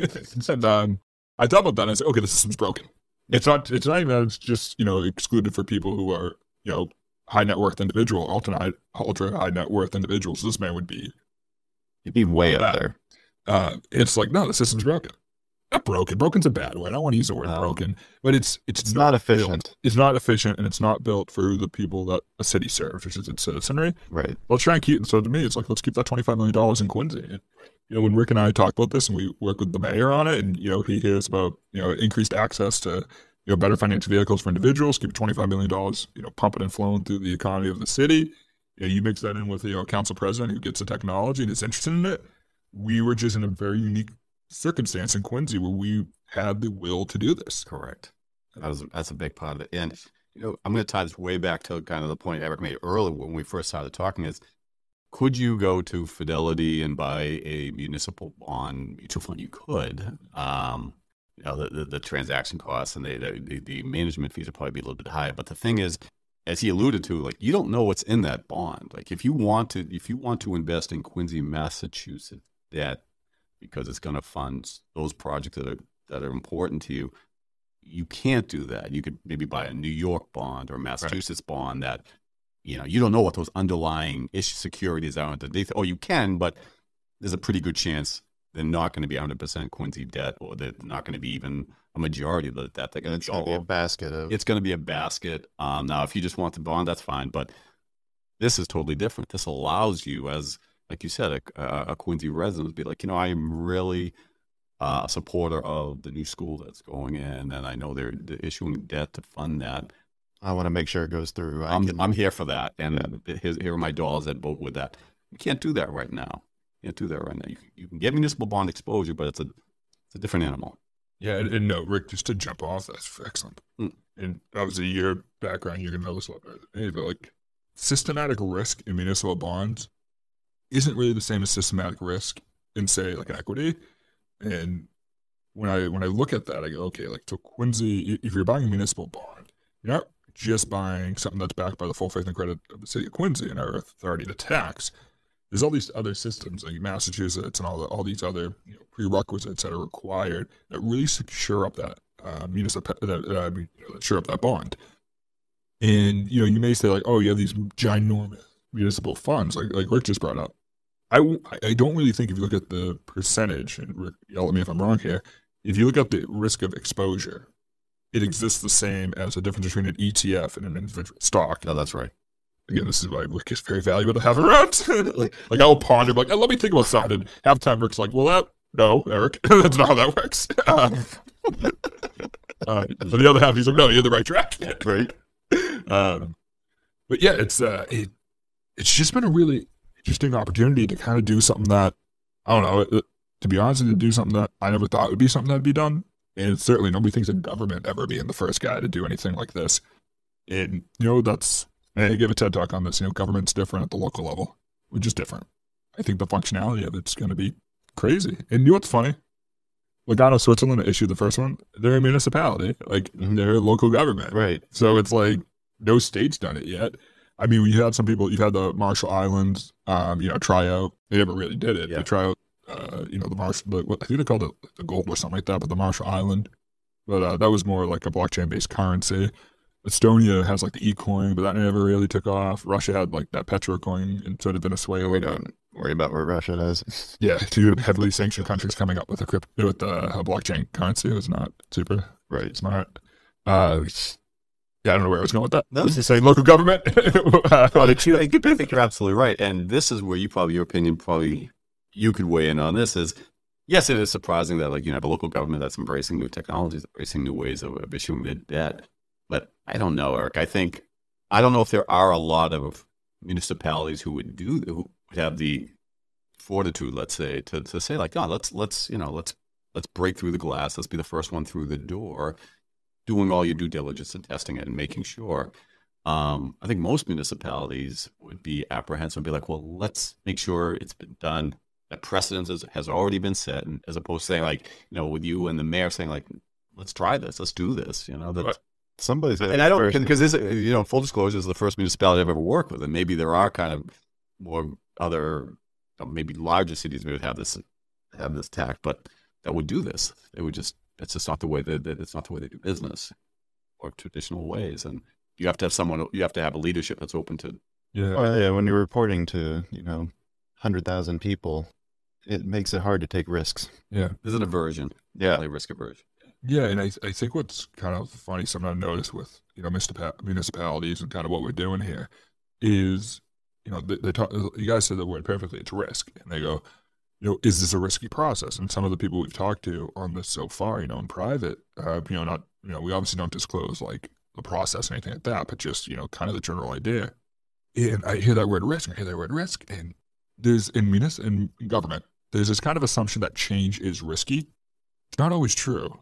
[SPEAKER 5] and I thought about that, and I said, okay, the system's broken. It's not even that it's just excluded for people who are high net worth individual, ultra high net worth individuals. This man would be,
[SPEAKER 4] he'd be way up there.
[SPEAKER 5] It's like, no, the system's broken. Not broken. Broken's a bad word. I don't want to use the word broken, but it's
[SPEAKER 4] not efficient.
[SPEAKER 5] Built. It's not efficient, and it's not built for the people that a city serves, which is its citizenry.
[SPEAKER 4] Right.
[SPEAKER 5] Let's try and keep. So to me, it's like, let's keep that $25 million in Quincy. And, when Rick and I talk about this, and we work with the mayor on it, and he hears about increased access to better financial vehicles for individuals, keep $25 million pumping and flowing through the economy of the city. You mix that in with a council president who gets the technology and is interested in it. We were just in a very unique circumstance in Quincy where we had the will to do this.
[SPEAKER 6] Correct. That's a big part of it. And I'm going to tie this way back to kind of the point Eric made earlier when we first started talking is, could you go to Fidelity and buy a municipal bond mutual fund? You could. The transaction costs and the management fees would probably be a little bit higher. But the thing is, as he alluded to, you don't know what's in that bond. If you want to invest in Quincy, Massachusetts debt because it's going to fund those projects that are important to you, you can't do that. You could maybe buy a New York bond or a Massachusetts bond that, you don't know what those underlying securities are underneath. Or you can, but there's a pretty good chance they're not going to be 100% Quincy debt, or they're not going to be even a majority of the debt.
[SPEAKER 4] It's going to be a basket.
[SPEAKER 6] It's going to be a basket. Now, if you just want the bond, that's fine. But this is totally different. This allows you, as like you said, a Quincy resident to be like, I am really a supporter of the new school that's going in, and I know they're issuing debt to fund that.
[SPEAKER 4] I want to make sure it goes through.
[SPEAKER 6] I'm here for that, and here are my dollars that vote with that. You can't do that right now. You can get municipal bond exposure, but it's a different animal.
[SPEAKER 5] Yeah, and no, Rick, just to jump off, that's excellent. And obviously your background, you're going to know this a lot better than me, but systematic risk in municipal bonds isn't really the same as systematic risk in, say, an equity. And when I look at that, I go, okay, so Quincy, if you're buying a municipal bond, you're not just buying something that's backed by the full faith and credit of the city of Quincy and our authority to tax. There's all these other systems like Massachusetts and all these other prerequisites that are required that really shore up that shore up that bond. And you may say oh, you have these ginormous municipal funds like Rick just brought up. I don't really think if you look at the percentage, and Rick, yell at me if I'm wrong here, if you look at the risk of exposure, it exists the same as the difference between an ETF and an individual stock.
[SPEAKER 6] No, that's right.
[SPEAKER 5] Again, this is why Rick is very valuable to have around. like I'll ponder, like, let me think about something. And half the time Rick's like, well, no, Eric, that's not how that works. But the other half, he's like, no, you're the right track.
[SPEAKER 6] Right.
[SPEAKER 5] But yeah, it's just been a really interesting opportunity to kind of do something that, I don't know, to be honest, to do something that I never thought would be something that'd be done. And certainly nobody thinks a government ever being the first guy to do anything like this. And, I gave a TED talk on this, government's different at the local level. We're just different. I think the functionality of it's going to be crazy. And you know what's funny? Lugano, Switzerland issued the first one. They're a municipality. They're a local government.
[SPEAKER 4] Right.
[SPEAKER 5] So it's like no state's done it yet. I mean, you had some people, you've had the Marshall Islands, try out. They never really did it.
[SPEAKER 6] Yeah.
[SPEAKER 5] They try out, the Marshall, I think they called it the gold or something like that, but the Marshall Island. But that was more like a blockchain-based currency. Estonia has like the e-coin, but that never really took off. Russia had like that Petro coin, and so did Venezuela.
[SPEAKER 4] We don't worry about what Russia does.
[SPEAKER 5] Yeah, two heavily sanctioned countries coming up with a blockchain currency. It was not super smart. I don't know where I was going with that.
[SPEAKER 6] No,
[SPEAKER 5] was to say local government.
[SPEAKER 6] I think you're absolutely right. And this is where your opinion you could weigh in on this is, yes, it is surprising that you have a local government that's embracing new technologies, embracing new ways of issuing their debt. But I don't know, Eric. I don't know if there are a lot of municipalities who would have the fortitude, let's say, to say let's break through the glass. Let's be the first one through the door, doing all your due diligence and testing it and making sure. I think most municipalities would be apprehensive and be like, well, let's make sure it's been done. That precedence has already been set, and as opposed to saying with you and the mayor saying let's try this, let's do this.
[SPEAKER 4] Somebody's
[SPEAKER 6] and I don't because this full disclosure is the first municipality I've ever worked with, and maybe there are kind of more other maybe larger cities would have this tact, but that would do this. They would just it's just not the way that it's not the way they do business or traditional ways, and you have to have a leadership that's open to.
[SPEAKER 5] Yeah.
[SPEAKER 4] Well, yeah. When you're reporting to 100,000 people, it makes it hard to take risks.
[SPEAKER 5] Yeah.
[SPEAKER 6] There's an aversion.
[SPEAKER 4] Yeah.
[SPEAKER 6] Risk aversion.
[SPEAKER 5] Yeah, and I think what's kind of funny, something I've noticed with municipalities and kind of what we're doing here is, they talk. You guys said the word perfectly. It's risk, and they go, is this a risky process? And some of the people we've talked to on this so far, in private, we obviously don't disclose the process or anything like that, but just kind of the general idea. And I hear that word risk, and there's in government, there's this kind of assumption that change is risky. It's not always true.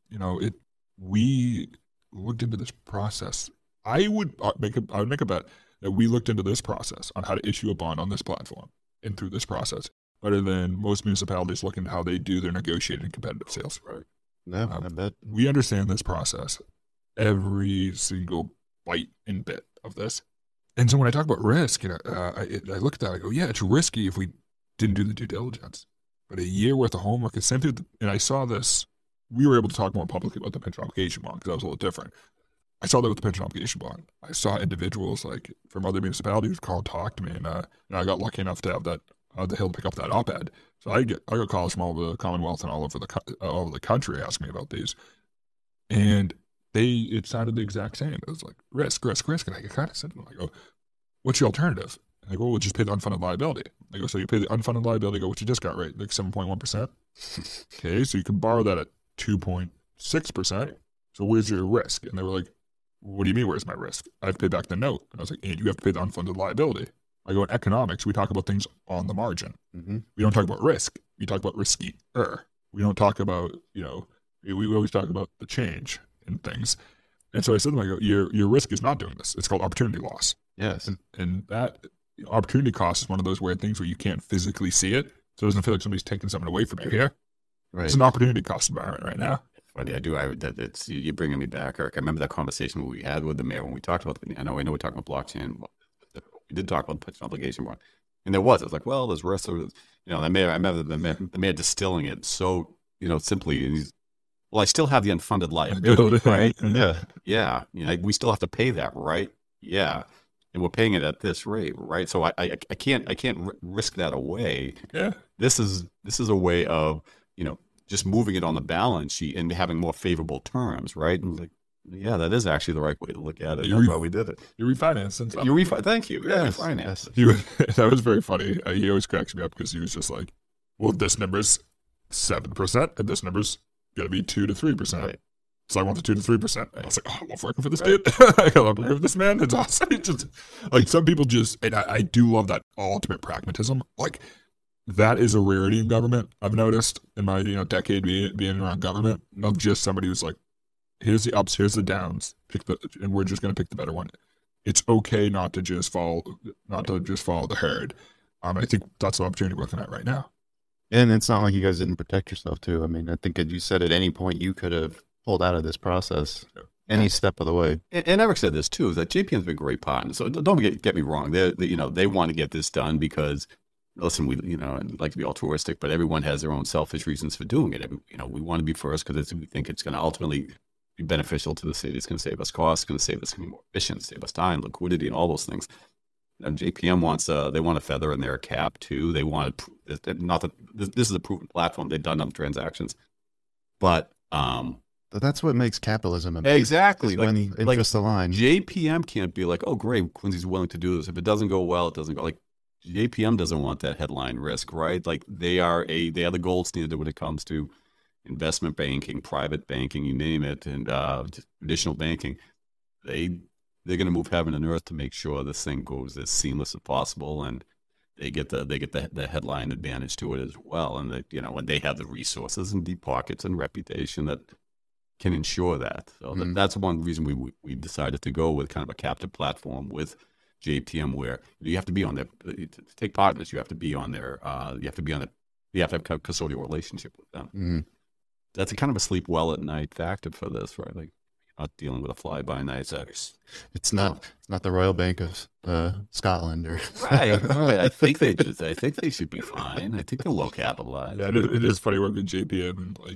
[SPEAKER 5] We looked into this process. I would make a bet that we looked into this process on how to issue a bond on this platform and through this process better than most municipalities look into how they do their negotiated and competitive sales.
[SPEAKER 6] Right.
[SPEAKER 4] No, I bet.
[SPEAKER 5] We understand this process, every single bite and bit of this. And so when I talk about risk, I look at that, I go, yeah, it's risky if we didn't do the due diligence. But a year worth of homework is sent through, and I saw this. We were able to talk more publicly about the pension obligation bond because that was a little different. I saw that with the pension obligation bond. I saw individuals from other municipalities call and talk to me, and I got lucky enough to have that the hill to pick up that op-ed. So I got calls from all over the Commonwealth and all over the country asking me about these, and it sounded the exact same. It was like risk, and I kind of said to them, I go, "What's your alternative?" And I go, "Well, just pay the unfunded liability." I go, "So you pay the unfunded liability?" I go, "What you just got right, 7.1%." Okay, so you can borrow that at 2.6%. So where's your risk? And they were like, "What do you mean, where's my risk? I have to pay back the note." And I was like, "And you have to pay the unfunded liability." I go, in economics, we talk about things on the margin.
[SPEAKER 4] Mm-hmm.
[SPEAKER 5] We don't talk about risk. We talk about riskier. We don't talk about, we always talk about the change in things. And so I said to them, I go, your risk is not doing this. It's called opportunity loss.
[SPEAKER 4] Yes.
[SPEAKER 5] And that opportunity cost is one of those weird things where you can't physically see it. So it doesn't feel like somebody's taking something away from you here.
[SPEAKER 4] Right.
[SPEAKER 5] It's an opportunity cost environment right now.
[SPEAKER 6] Funny, you're bringing me back, Eric. I remember that conversation we had with the mayor when we talked about. I know we're talking about blockchain. We did talk about the pension obligation one, and it was like, well, there's risk. The mayor. I remember the mayor distilling it so simply. And I still have the unfunded liability, right?
[SPEAKER 4] Yeah.
[SPEAKER 6] Yeah. We still have to pay that, right? Yeah. and we're paying it at this rate, right? So I can't risk that away.
[SPEAKER 5] Yeah.
[SPEAKER 6] This is a way of, just moving it on the balance sheet and having more favorable terms, right? And like, yeah, that is actually the right way to look at it. That's why we did it.
[SPEAKER 5] You refinance and stuff.
[SPEAKER 6] Thank you. Yeah,
[SPEAKER 4] Yes,
[SPEAKER 6] refinance.
[SPEAKER 5] That was very funny. He always cracks me up because he was just like, well, this number's 7% and this number's going to be 2 to 3%.
[SPEAKER 6] Right.
[SPEAKER 5] So I want the 2 to 3%. I was like, oh, I love working for this dude. I love working for this man. It's awesome. It's just, like, some people just, and I do love that ultimate pragmatism. Like, that is a rarity in government, I've noticed in my, decade being around government, of just somebody who's like, here's the ups, here's the downs, and we're just going to pick the better one. It's okay not to just follow the herd. I think that's the opportunity we're looking at right now.
[SPEAKER 4] And it's not like you guys didn't protect yourself too. I mean, I think you said at any point you could have pulled out of this process any step of the way.
[SPEAKER 6] And Eric said this too, is that JPM's been a great partner. So don't get me wrong. They want to get this done because, listen, we like to be altruistic, but everyone has their own selfish reasons for doing it. We want to be first because we think it's going to ultimately be beneficial to the city. It's going to save us costs. It's going to save us, going to be more efficient, save us time, liquidity, and all those things. And JPM they want a feather in their cap too. They want not that this is a proven platform. They've done other transactions, but
[SPEAKER 4] that's what makes capitalism
[SPEAKER 6] exactly
[SPEAKER 4] when the interests align.
[SPEAKER 6] JPM can't be like, oh great, Quincy's willing to do this. If it doesn't go well, it doesn't go. Like JPM doesn't want that headline risk, right? Like they are the gold standard when it comes to investment banking, private banking, you name it, and traditional banking. They're going to move heaven and earth to make sure this thing goes as seamless as possible, and they get the headline advantage to it as well. And when they have the resources and deep pockets and reputation that can ensure that. So that's one reason we decided to go with kind of a captive platform with JPM, where you have to be on there to take partners. You have to be on there. You have to have a custodial relationship with them.
[SPEAKER 4] Mm-hmm.
[SPEAKER 6] That's a kind of a sleep well at night factor for this, right? Like, not dealing with a fly-by-night.
[SPEAKER 4] It's not the Royal Bank of Scotland or
[SPEAKER 6] right. I think they should be fine. I think they're low capitalized.
[SPEAKER 5] Yeah, it is funny working with JPM, and like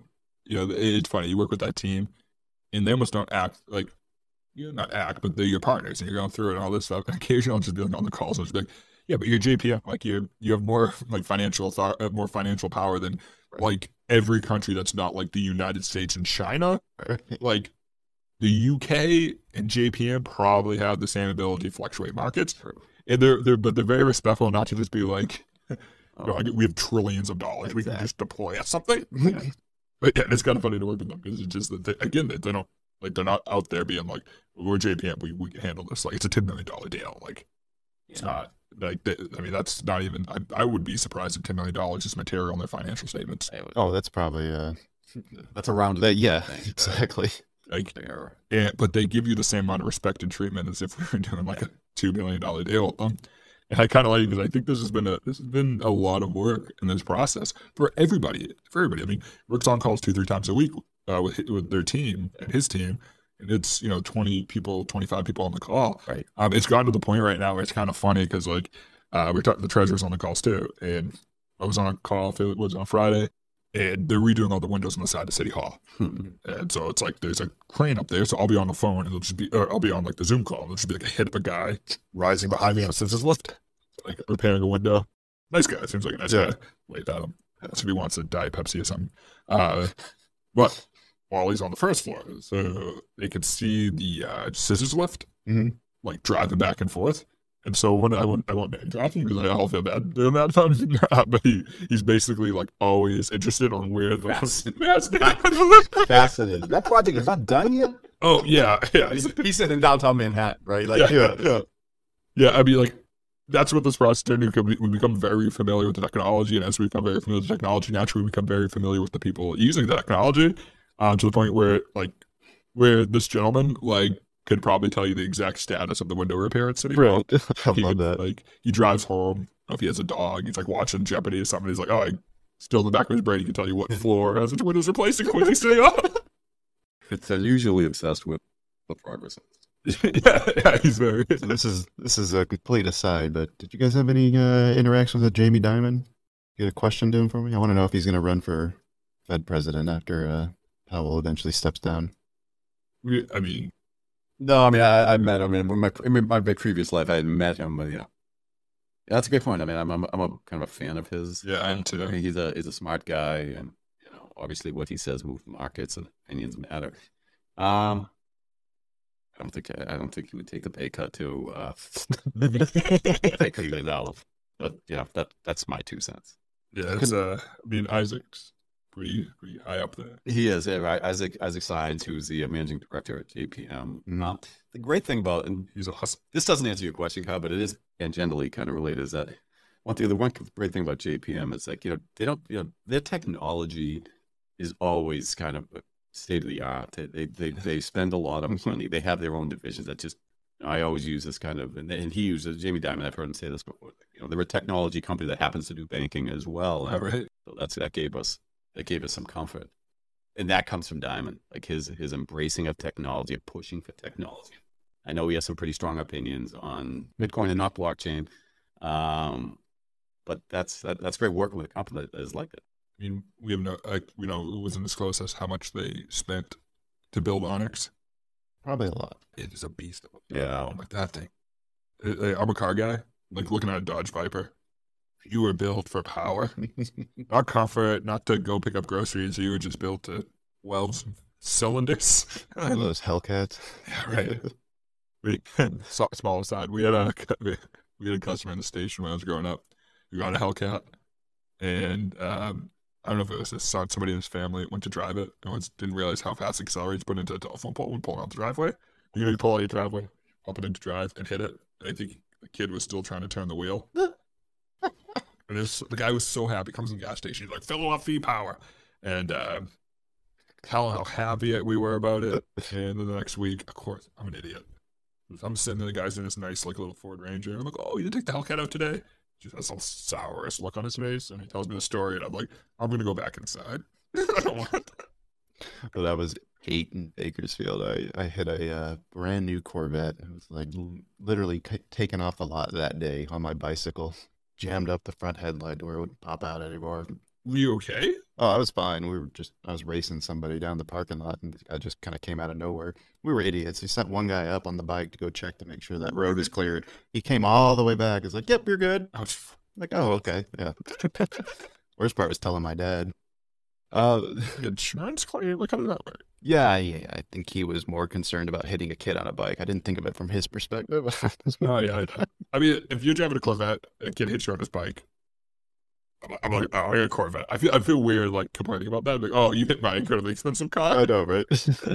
[SPEAKER 5] it's funny you work with that team, and they almost don't act like not act, but they're your partners, and you're going through it and all this stuff. And occasionally I'll just be like on the calls, and I'll just be like, yeah, but you're JPM, like you have more like more financial power than like every country that's not like the United States and China, like. The UK and JPM probably have the same ability to fluctuate markets, and they're very respectful, not to just be like, we have trillions of dollars, we can just deploy at something. But yeah, it's kind of funny to work with them because it's just that they don't like they're not out there being like, we're JPM, we can handle this. Like it's a $10 million deal. Like it's not like that's not even. I would be surprised if $10 million is material on their financial statements.
[SPEAKER 4] Oh, that's probably
[SPEAKER 6] that's around
[SPEAKER 4] that. Yeah, exactly.
[SPEAKER 5] Like, but they give you the same amount of respect and treatment as if we were doing like a $2 million deal with them. And I kind of like it because I think this has been a lot of work in this process for everybody. I mean, Rick's on calls 2-3 times a week with their team and his team, and it's 20 people, 25 people on the call.
[SPEAKER 6] Right.
[SPEAKER 5] It's gotten to the point right now where it's kind of funny because like we're talking the treasurer's on the calls too, and I was on a call. It was on Friday. And they're redoing all the windows on the side of City Hall. And so it's like there's a crane up there. So I'll be on the phone and it'll just be, or I'll be on like the Zoom call. And it'll just be like a hit of a guy rising behind me on a scissors lift, like repairing a window. Nice guy. Seems like a nice guy. Wait at him. That's if he wants a Diet Pepsi or something. But while he's on the first floor, so they could see the scissors lift, like driving back and forth. And so when I won't name drop him because I all feel bad doing that about him. But he's basically like always interested on where the
[SPEAKER 6] fascinating. That project is not done yet.
[SPEAKER 5] Oh yeah.
[SPEAKER 6] He's in downtown Manhattan, right? Like
[SPEAKER 5] yeah. I mean, like that's what this process did. We become very familiar with the technology, and as we become very familiar with the technology, naturally we become very familiar with the people using the technology, to the point where this gentleman could probably tell you the exact status of the window repair at City Hall.
[SPEAKER 4] I love that.
[SPEAKER 5] Like, he drives home. If he has a dog, he's like watching Jeopardy or something. He's like, still in the back of his brain, he can tell you what floor has its windows replacing when he's staying up.
[SPEAKER 6] It's usually obsessed with the progress.
[SPEAKER 5] yeah, he's very.
[SPEAKER 4] So this is a complete aside, but did you guys have any interactions with Jamie Dimon? You got a question to him for me? I want to know if he's going to run for Fed president after Powell eventually steps down.
[SPEAKER 6] No, I mean, I met him in my previous life. I had met him, but yeah, that's a great point. I mean, I'm a kind of a fan of his.
[SPEAKER 5] Yeah, I am too.
[SPEAKER 6] I mean, he's a smart guy, and obviously what he says moves markets and opinions matter. I don't think he would take the pay cut to take $1 million. But that's my 2 cents.
[SPEAKER 5] Yeah, it's I mean, Isaac's pretty high up there.
[SPEAKER 6] He is, yeah, right. Isaac Sines, who's the managing director at JPM. The great thing about, and
[SPEAKER 5] He's a hustler.
[SPEAKER 6] this doesn't answer your question, Kyle, but it is tangentially kind of related, is that the one great thing about JPM is like, they don't, their technology is always kind of state of the art. They spend a lot of money. They have their own divisions that just, I always use this kind of, and he uses, Jamie Dimon, I've heard him say this before, they're a technology company that happens to do banking as well.
[SPEAKER 5] All right.
[SPEAKER 6] So that gave us some comfort. And that comes from Dimon, like his embracing of technology, of pushing for technology. I know he has some pretty strong opinions on Bitcoin and not blockchain. But that's great working with a company that is like it.
[SPEAKER 5] I mean, we have it wasn't disclosed as how much they spent to build Onyx.
[SPEAKER 4] Probably a lot.
[SPEAKER 5] It is a beast.
[SPEAKER 6] Yeah.
[SPEAKER 5] I'm like, that thing. I'm a car guy. Like looking at a Dodge Viper. You were built for power, not comfort, not to go pick up groceries. You were just built to weld some cylinders.
[SPEAKER 4] Those Hellcats.
[SPEAKER 5] Yeah, right. Small aside, we had a customer in the station when I was growing up. We got a Hellcat, and I don't know if it was his son, somebody in his family went to drive it and didn't realize how fast it accelerates, put it into a telephone pole and pull out the driveway. You pull out your driveway, pop it into drive, and hit it. I think the kid was still trying to turn the wheel. And the guy was so happy. Comes in the gas station. He's like, fill up V-Power. And tell how happy we were about it. And then the next week, of course, I'm an idiot. I'm sitting there, the guy's in this nice, like, little Ford Ranger. I'm like, oh, you didn't take the Hellcat out today? He just has some sourest look on his face. And he tells me the story. And I'm like, I'm going to go back inside. I don't want that.
[SPEAKER 4] Well, that was 8 in Bakersfield. I hit a brand new Corvette. It was like literally taken off the lot that day on my bicycle. Jammed up the front headlight where it wouldn't pop out anymore.
[SPEAKER 5] Were you okay?
[SPEAKER 4] Oh, I was fine. I was racing somebody down the parking lot, and I just kind of came out of nowhere. We were idiots. He sent one guy up on the bike to go check to make sure that road was cleared. He came all the way back. He's like, yep, you're good. I was like, oh, okay, yeah. Worst part was telling my dad.
[SPEAKER 5] Insurance claim? Like, how did that work?
[SPEAKER 4] Yeah, I think he was more concerned about hitting a kid on a bike. I didn't think of it from his perspective.
[SPEAKER 5] Oh, yeah. I mean, if you're driving a Corvette, a kid hits you on his bike, I'm like, oh, I got a Corvette. I feel weird, like, complaining about that. Like, oh, you hit my incredibly expensive car?
[SPEAKER 4] I know, right?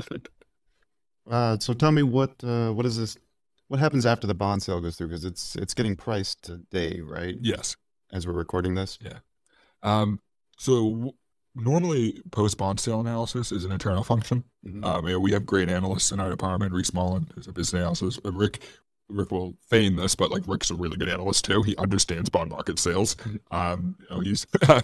[SPEAKER 4] So tell me, what is this? What happens after the bond sale goes through? Because it's getting priced today, right?
[SPEAKER 5] Yes.
[SPEAKER 4] As we're recording this?
[SPEAKER 5] Yeah. Normally, post-bond sale analysis is an internal function. Mm-hmm. We have great analysts in our department. Reese Mullen is a business analyst. Rick will feign this, but like Rick's a really good analyst too. He understands bond market sales. He's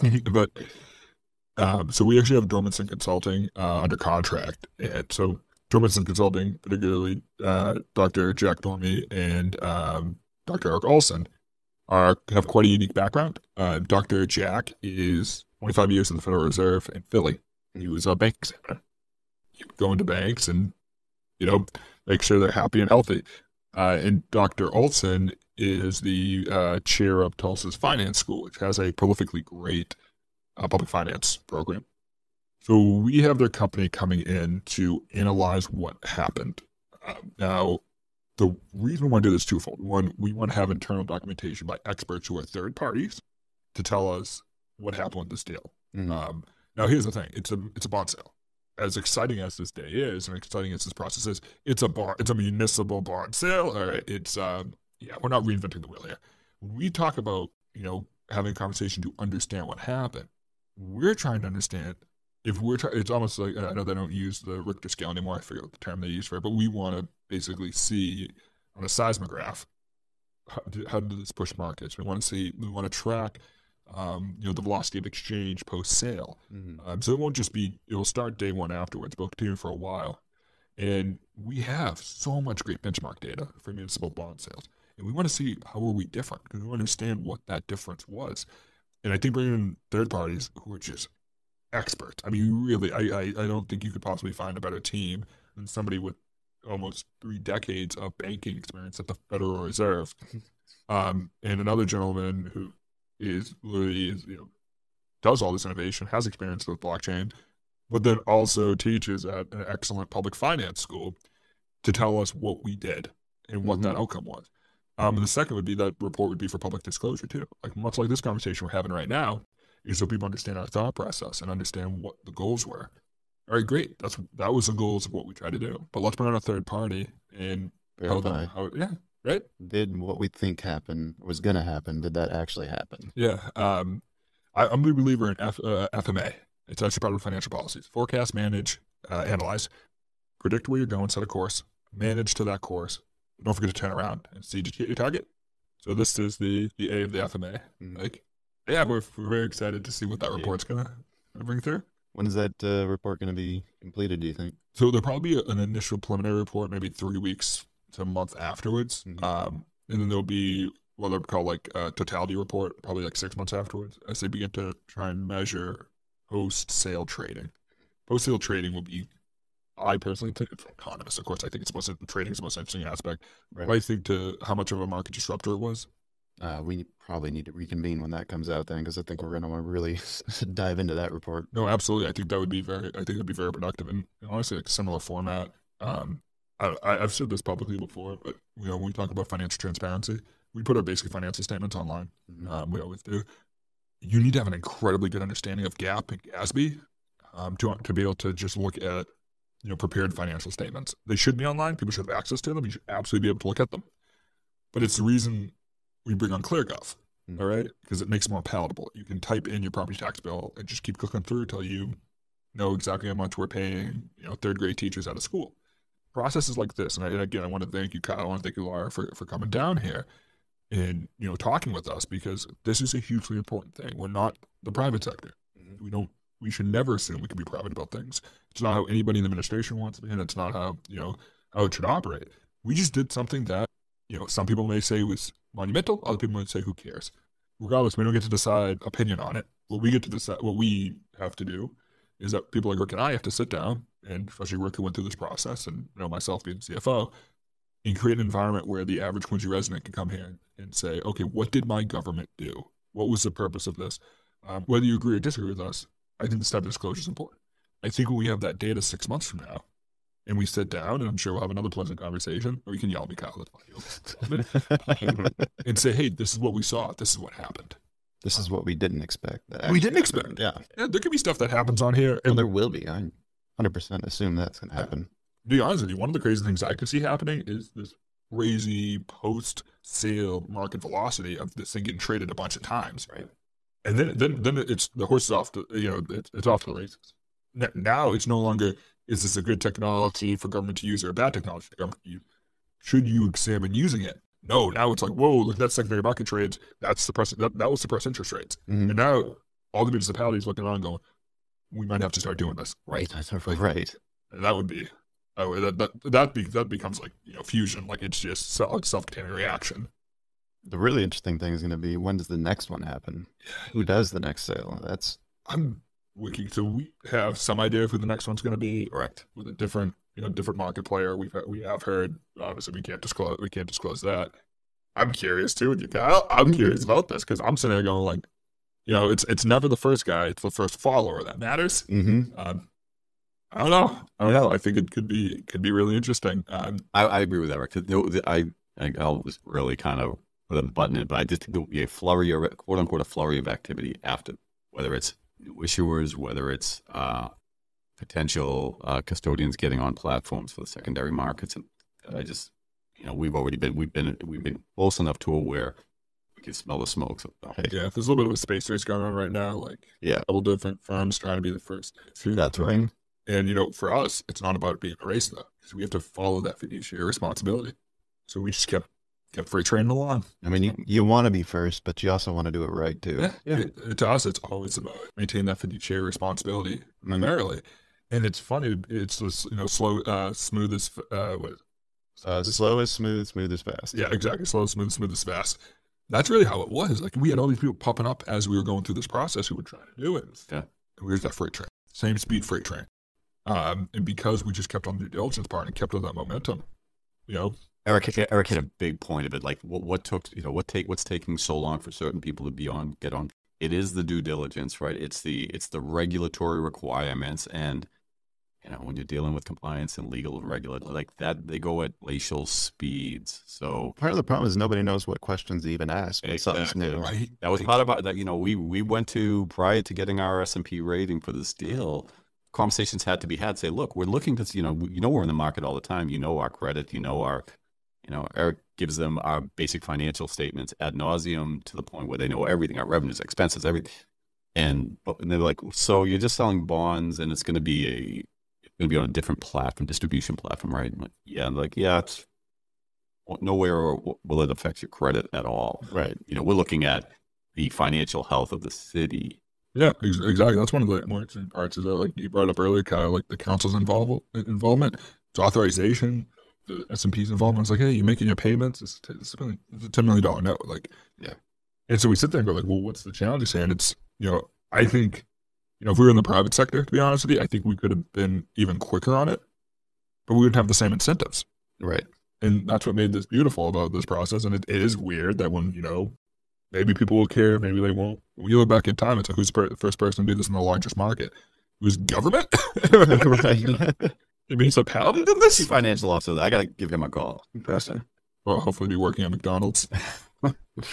[SPEAKER 5] so we actually have Dormanson Consulting under contract, and so Dormanson Consulting, particularly Dr. Jack Dormy and Dr. Eric Olson, have quite a unique background. Dr. Jack is 25 years in the Federal Reserve in Philly. He was a bank examiner. He would go into banks and, make sure they're happy and healthy. And Dr. Olson is the chair of Tulsa's Finance School, which has a prolifically great public finance program. So we have their company coming in to analyze what happened. Now, the reason we want to do this is twofold. One, we want to have internal documentation by experts who are third parties to tell us what happened with this deal. Mm-hmm. Now, here's the thing. It's a bond sale. As exciting as this day is, and exciting as this process is, it's a municipal bond sale. All right, we're not reinventing the wheel here. When we talk about, having a conversation to understand what happened, we're trying to understand it's almost like, I know they don't use the Richter scale anymore. I forget what the term they use for it, but we want to basically see on a seismograph, how did this push markets? We want to track, the velocity of exchange post-sale. Mm-hmm. So it will start day one afterwards, but it'll continue for a while. And we have so much great benchmark data for municipal bond sales. And we want to see how are we different, because we want to understand what that difference was. And I think bringing in third parties who are just experts. I mean, really, I don't think you could possibly find a better team than somebody with almost 3 decades of banking experience at the Federal Reserve. And another gentleman who is literally, does all this innovation, has experience with blockchain, but then also teaches at an excellent public finance school to tell us what we did and what that outcome was. And the second would be that report would be for public disclosure too. Like much like this conversation we're having right now, is so people understand our thought process and understand what the goals were. All right, great. That was the goals of what we tried to do. But let's bring on a third party and
[SPEAKER 4] Verify.
[SPEAKER 5] Right?
[SPEAKER 4] Did what we think was going to happen, did that actually happen?
[SPEAKER 5] Yeah. I'm a big believer in FMA. It's actually part of financial policies. Forecast, manage, analyze, predict where you're going, set a course, manage to that course. Don't forget to turn around and see, did you hit your target? So this is the A of the FMA. Like, yeah, we're very excited to see what that report's going to bring through.
[SPEAKER 4] When is that report going to be completed, do you think?
[SPEAKER 5] So there'll probably be an initial preliminary report, maybe 3 weeks to a month afterwards. And then there'll be what they'll call like a totality report, probably like 6 months afterwards, as they begin to try and measure post-sale trading. Post-sale trading will be, I personally think, it's economist, of course, I think trading is the most interesting aspect.
[SPEAKER 4] Right.
[SPEAKER 5] But I think to how much of a market disruptor it was.
[SPEAKER 4] We probably need to reconvene when that comes out then, because I think we're going to want to really dive into that report.
[SPEAKER 5] No, absolutely. I think that'd be very productive, and honestly, like a similar format. I've said this publicly before, but when we talk about financial transparency, we put our basic financial statements online. We always do. You need to have an incredibly good understanding of GAAP and GASB to be able to just look at prepared financial statements. They should be online. People should have access to them. You should absolutely be able to look at them. But it's the reason we bring on ClearGov, all right? Because it makes it more palatable. You can type in your property tax bill and just keep clicking through until you know exactly how much we're paying, third grade teachers out of school. Processes like this, and again, I want to thank you, Kyle. I want to thank you, Laura, for coming down here and talking with us, because this is a hugely important thing. We're not the private sector. We should never assume we can be private about things. It's not how anybody in the administration wants to be, and it's not how how it should operate. We just did something that some people may say was monumental. Other people might say, who cares? Regardless, we don't get to decide opinion on it. What we get to decide, what we have to do, is that people like Rick and I have to sit down, and especially Rick who went through this process, and myself being CFO, and create an environment where the average Quincy resident can come here and say, okay, what did my government do? What was the purpose of this? Whether you agree or disagree with us, I think this type of disclosure is important. I think when we have that data 6 months from now, and we sit down, and I'm sure we'll have another pleasant conversation, or you can yell at me, Kyle, that's fine, and say, hey, this is what we saw, this is what happened.
[SPEAKER 4] This is what we didn't expect.
[SPEAKER 5] We didn't expect.
[SPEAKER 4] Yeah,
[SPEAKER 5] there could be stuff that happens on here.
[SPEAKER 4] And there will be. I 100% assume that's going to happen.
[SPEAKER 5] To be honest with you, one of the crazy things I could see happening is this crazy post-sale market velocity of this thing getting traded a bunch of times, right? And then it's the horse is off to it's off to the races. Now it's no longer, is this a good technology for government to use or a bad technology for government to use? Should you examine using it? No, now it's like, whoa, look at that secondary market trades. That's that was suppress interest rates. And now all the municipalities looking around going, we might have to start doing this.
[SPEAKER 4] Right. Right.
[SPEAKER 5] And that would be, that becomes like, fusion. Like it's just self-contained reaction.
[SPEAKER 4] The really interesting thing is going to be, when does the next one happen? Who does the next sale?
[SPEAKER 5] I'm wiki. So we have some idea of who the next one's going to be.
[SPEAKER 6] Correct.
[SPEAKER 5] With a different market player. We have heard. Obviously, we can't disclose that. I'm curious too with you, Kyle. I'm curious about this because I'm sitting there going like, it's never the first guy; it's the first follower that matters. I don't know. I think it could be really interesting.
[SPEAKER 6] I agree with that, Rick. I was really kind of put a button in, but I just think there will be a flurry, or quote unquote, a flurry of activity after, whether it's new issuers, whether it's potential custodians getting on platforms for the secondary markets, and I just, we've been close enough to it where we can smell the smoke. So,
[SPEAKER 5] yeah, there's a little bit of a space race going on right now. Like, a couple different firms trying to be the first.
[SPEAKER 4] That's right.
[SPEAKER 5] And for us, it's not about being a race though, because we have to follow that fiduciary responsibility. So we just kept freight training along.
[SPEAKER 4] I mean, you want to be first, but you also want to do it right too.
[SPEAKER 5] Yeah. To us, it's always about maintaining that fiduciary responsibility primarily. And it's funny. It's this, slow, smooth as
[SPEAKER 4] slow is smooth, smooth is fast.
[SPEAKER 5] Yeah, exactly. Slow, smooth as fast. That's really how it was. Like we had all these people popping up as we were going through this process who were trying to do it.
[SPEAKER 6] Yeah.
[SPEAKER 5] And here's that freight train, same speed freight train. And because we just kept on the due diligence part and kept on that momentum,
[SPEAKER 6] Eric had a big point of it. Like what's taking so long for certain people to get on. It is the due diligence, right? It's the regulatory requirements, and when you're dealing with compliance and legal and regulatory like that, they go at glacial speeds. So
[SPEAKER 4] Part of the problem is nobody knows what questions to even ask when something's new.
[SPEAKER 5] right?
[SPEAKER 6] that was part about that. We went to, prior to getting our S&P rating for this deal, conversations had to be had. Say, look, we're looking to, we're in the market all the time. Our credit, Eric gives them our basic financial statements ad nauseum to the point where they know everything, our revenues, expenses, everything. And they're like, so you're just selling bonds, and it's going to be on a different platform, distribution platform, right? I'm like, yeah. And like, yeah, it's nowhere will it affect your credit at all.
[SPEAKER 4] Right.
[SPEAKER 6] We're looking at the financial health of the city.
[SPEAKER 5] Yeah, exactly. That's one of the more interesting parts. Is that, like you brought up earlier, Kyle, like the council's involvement, its authorization, the S&P's involvement. It's like, hey, you're making your payments. It's a $10 million note. Like,
[SPEAKER 6] yeah.
[SPEAKER 5] And so we sit there and go, like, well, what's the challenge here? And it's, I think, if we were in the private sector, to be honest with you, I think we could have been even quicker on it, but we wouldn't have the same incentives.
[SPEAKER 4] Right.
[SPEAKER 5] And that's what made this beautiful about this process. And it is weird that when, maybe people will care, maybe they won't. When you look back in time, it's like, who's the first person to do this in the largest market? It was government?
[SPEAKER 4] Right.
[SPEAKER 5] You mean Paladin did this?
[SPEAKER 6] Chief financial officer. I got to give him a call.
[SPEAKER 5] Well, hopefully be working at McDonald's.
[SPEAKER 4] Well,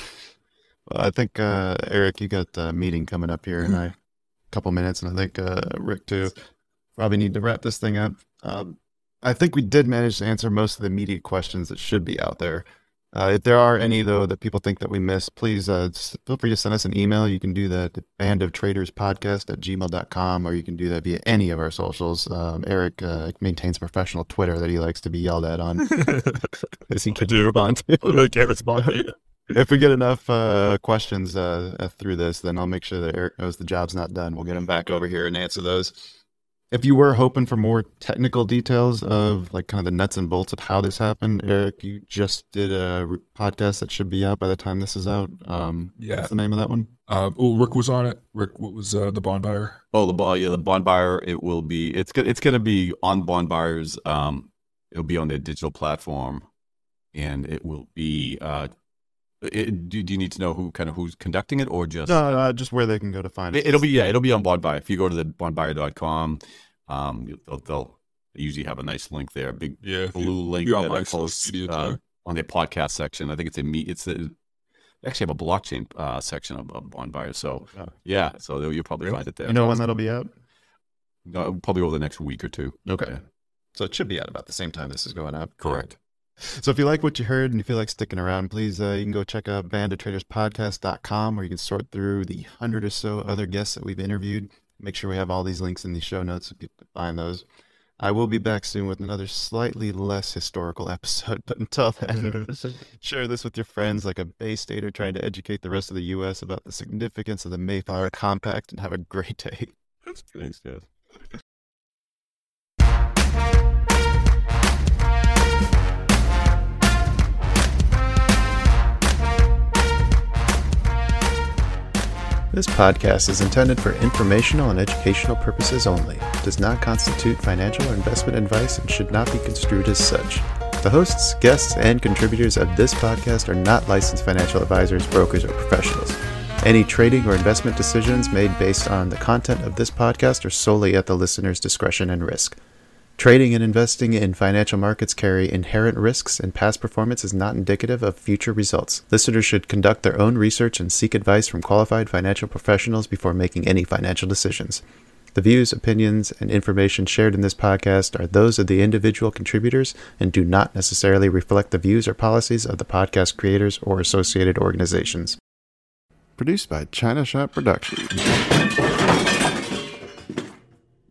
[SPEAKER 4] I think, Eric, you got a meeting coming up here in a couple minutes, and I think Rick, too. Probably need to wrap this thing up. I think we did manage to answer most of the immediate questions that should be out there. If there are any, though, that people think that we missed, please feel free to send us an email. You can do that at bandoftraderspodcast@gmail.com, or you can do that via any of our socials. Eric maintains professional Twitter that he likes to be yelled at on. As he could respond to.
[SPEAKER 5] Can't respond.
[SPEAKER 4] If we get enough questions through this, then I'll make sure that Eric knows the job's not done. We'll get him back over here and answer those. If you were hoping for more technical details of like kind of the nuts and bolts of how this happened, Eric, you just did a podcast that should be out by the time this is out.
[SPEAKER 5] Yeah.
[SPEAKER 4] What's the name of that one?
[SPEAKER 5] Rick was on it. Rick, what was the bond buyer?
[SPEAKER 6] Oh, the bond buyer. It will be. It's going to be on bond buyers. It'll be on their digital platform, and it will be. Do you need to know who's conducting it, or just
[SPEAKER 4] No, just where they can go to find it?
[SPEAKER 6] It'll be on Bond Buyer. If you go to the bondbuyer.com, they'll usually have a nice link there, a big blue link that I post on their podcast section. I think they actually have a blockchain section of Bond Buyer. So so you'll probably find it there.
[SPEAKER 4] You know when that'll be out?
[SPEAKER 6] No, probably over the next week or two.
[SPEAKER 4] Okay.
[SPEAKER 6] Yeah.
[SPEAKER 4] So it should be out about the same time this is going out.
[SPEAKER 6] Correct.
[SPEAKER 4] So if you like what you heard and you feel like sticking around, please, you can go check out bandoftraderspodcast.com, where you can sort through the 100 or so other guests that we've interviewed. Make sure we have all these links in the show notes so people can find those. I will be back soon with another slightly less historical episode, but until then, share this with your friends like a Bay Stater trying to educate the rest of the U.S. about the significance of the Mayflower Compact, and have a great day.
[SPEAKER 6] Thanks, guys.
[SPEAKER 1] This podcast is intended for informational and educational purposes only. It does not constitute financial or investment advice and should not be construed as such. The hosts, guests, and contributors of this podcast are not licensed financial advisors, brokers, or professionals. Any trading or investment decisions made based on the content of this podcast are solely at the listener's discretion and risk. Trading and investing in financial markets carry inherent risks, and past performance is not indicative of future results. Listeners should conduct their own research and seek advice from qualified financial professionals before making any financial decisions. The views, opinions, and information shared in this podcast are those of the individual contributors and do not necessarily reflect the views or policies of the podcast creators or associated organizations.
[SPEAKER 4] Produced by China Shop Productions.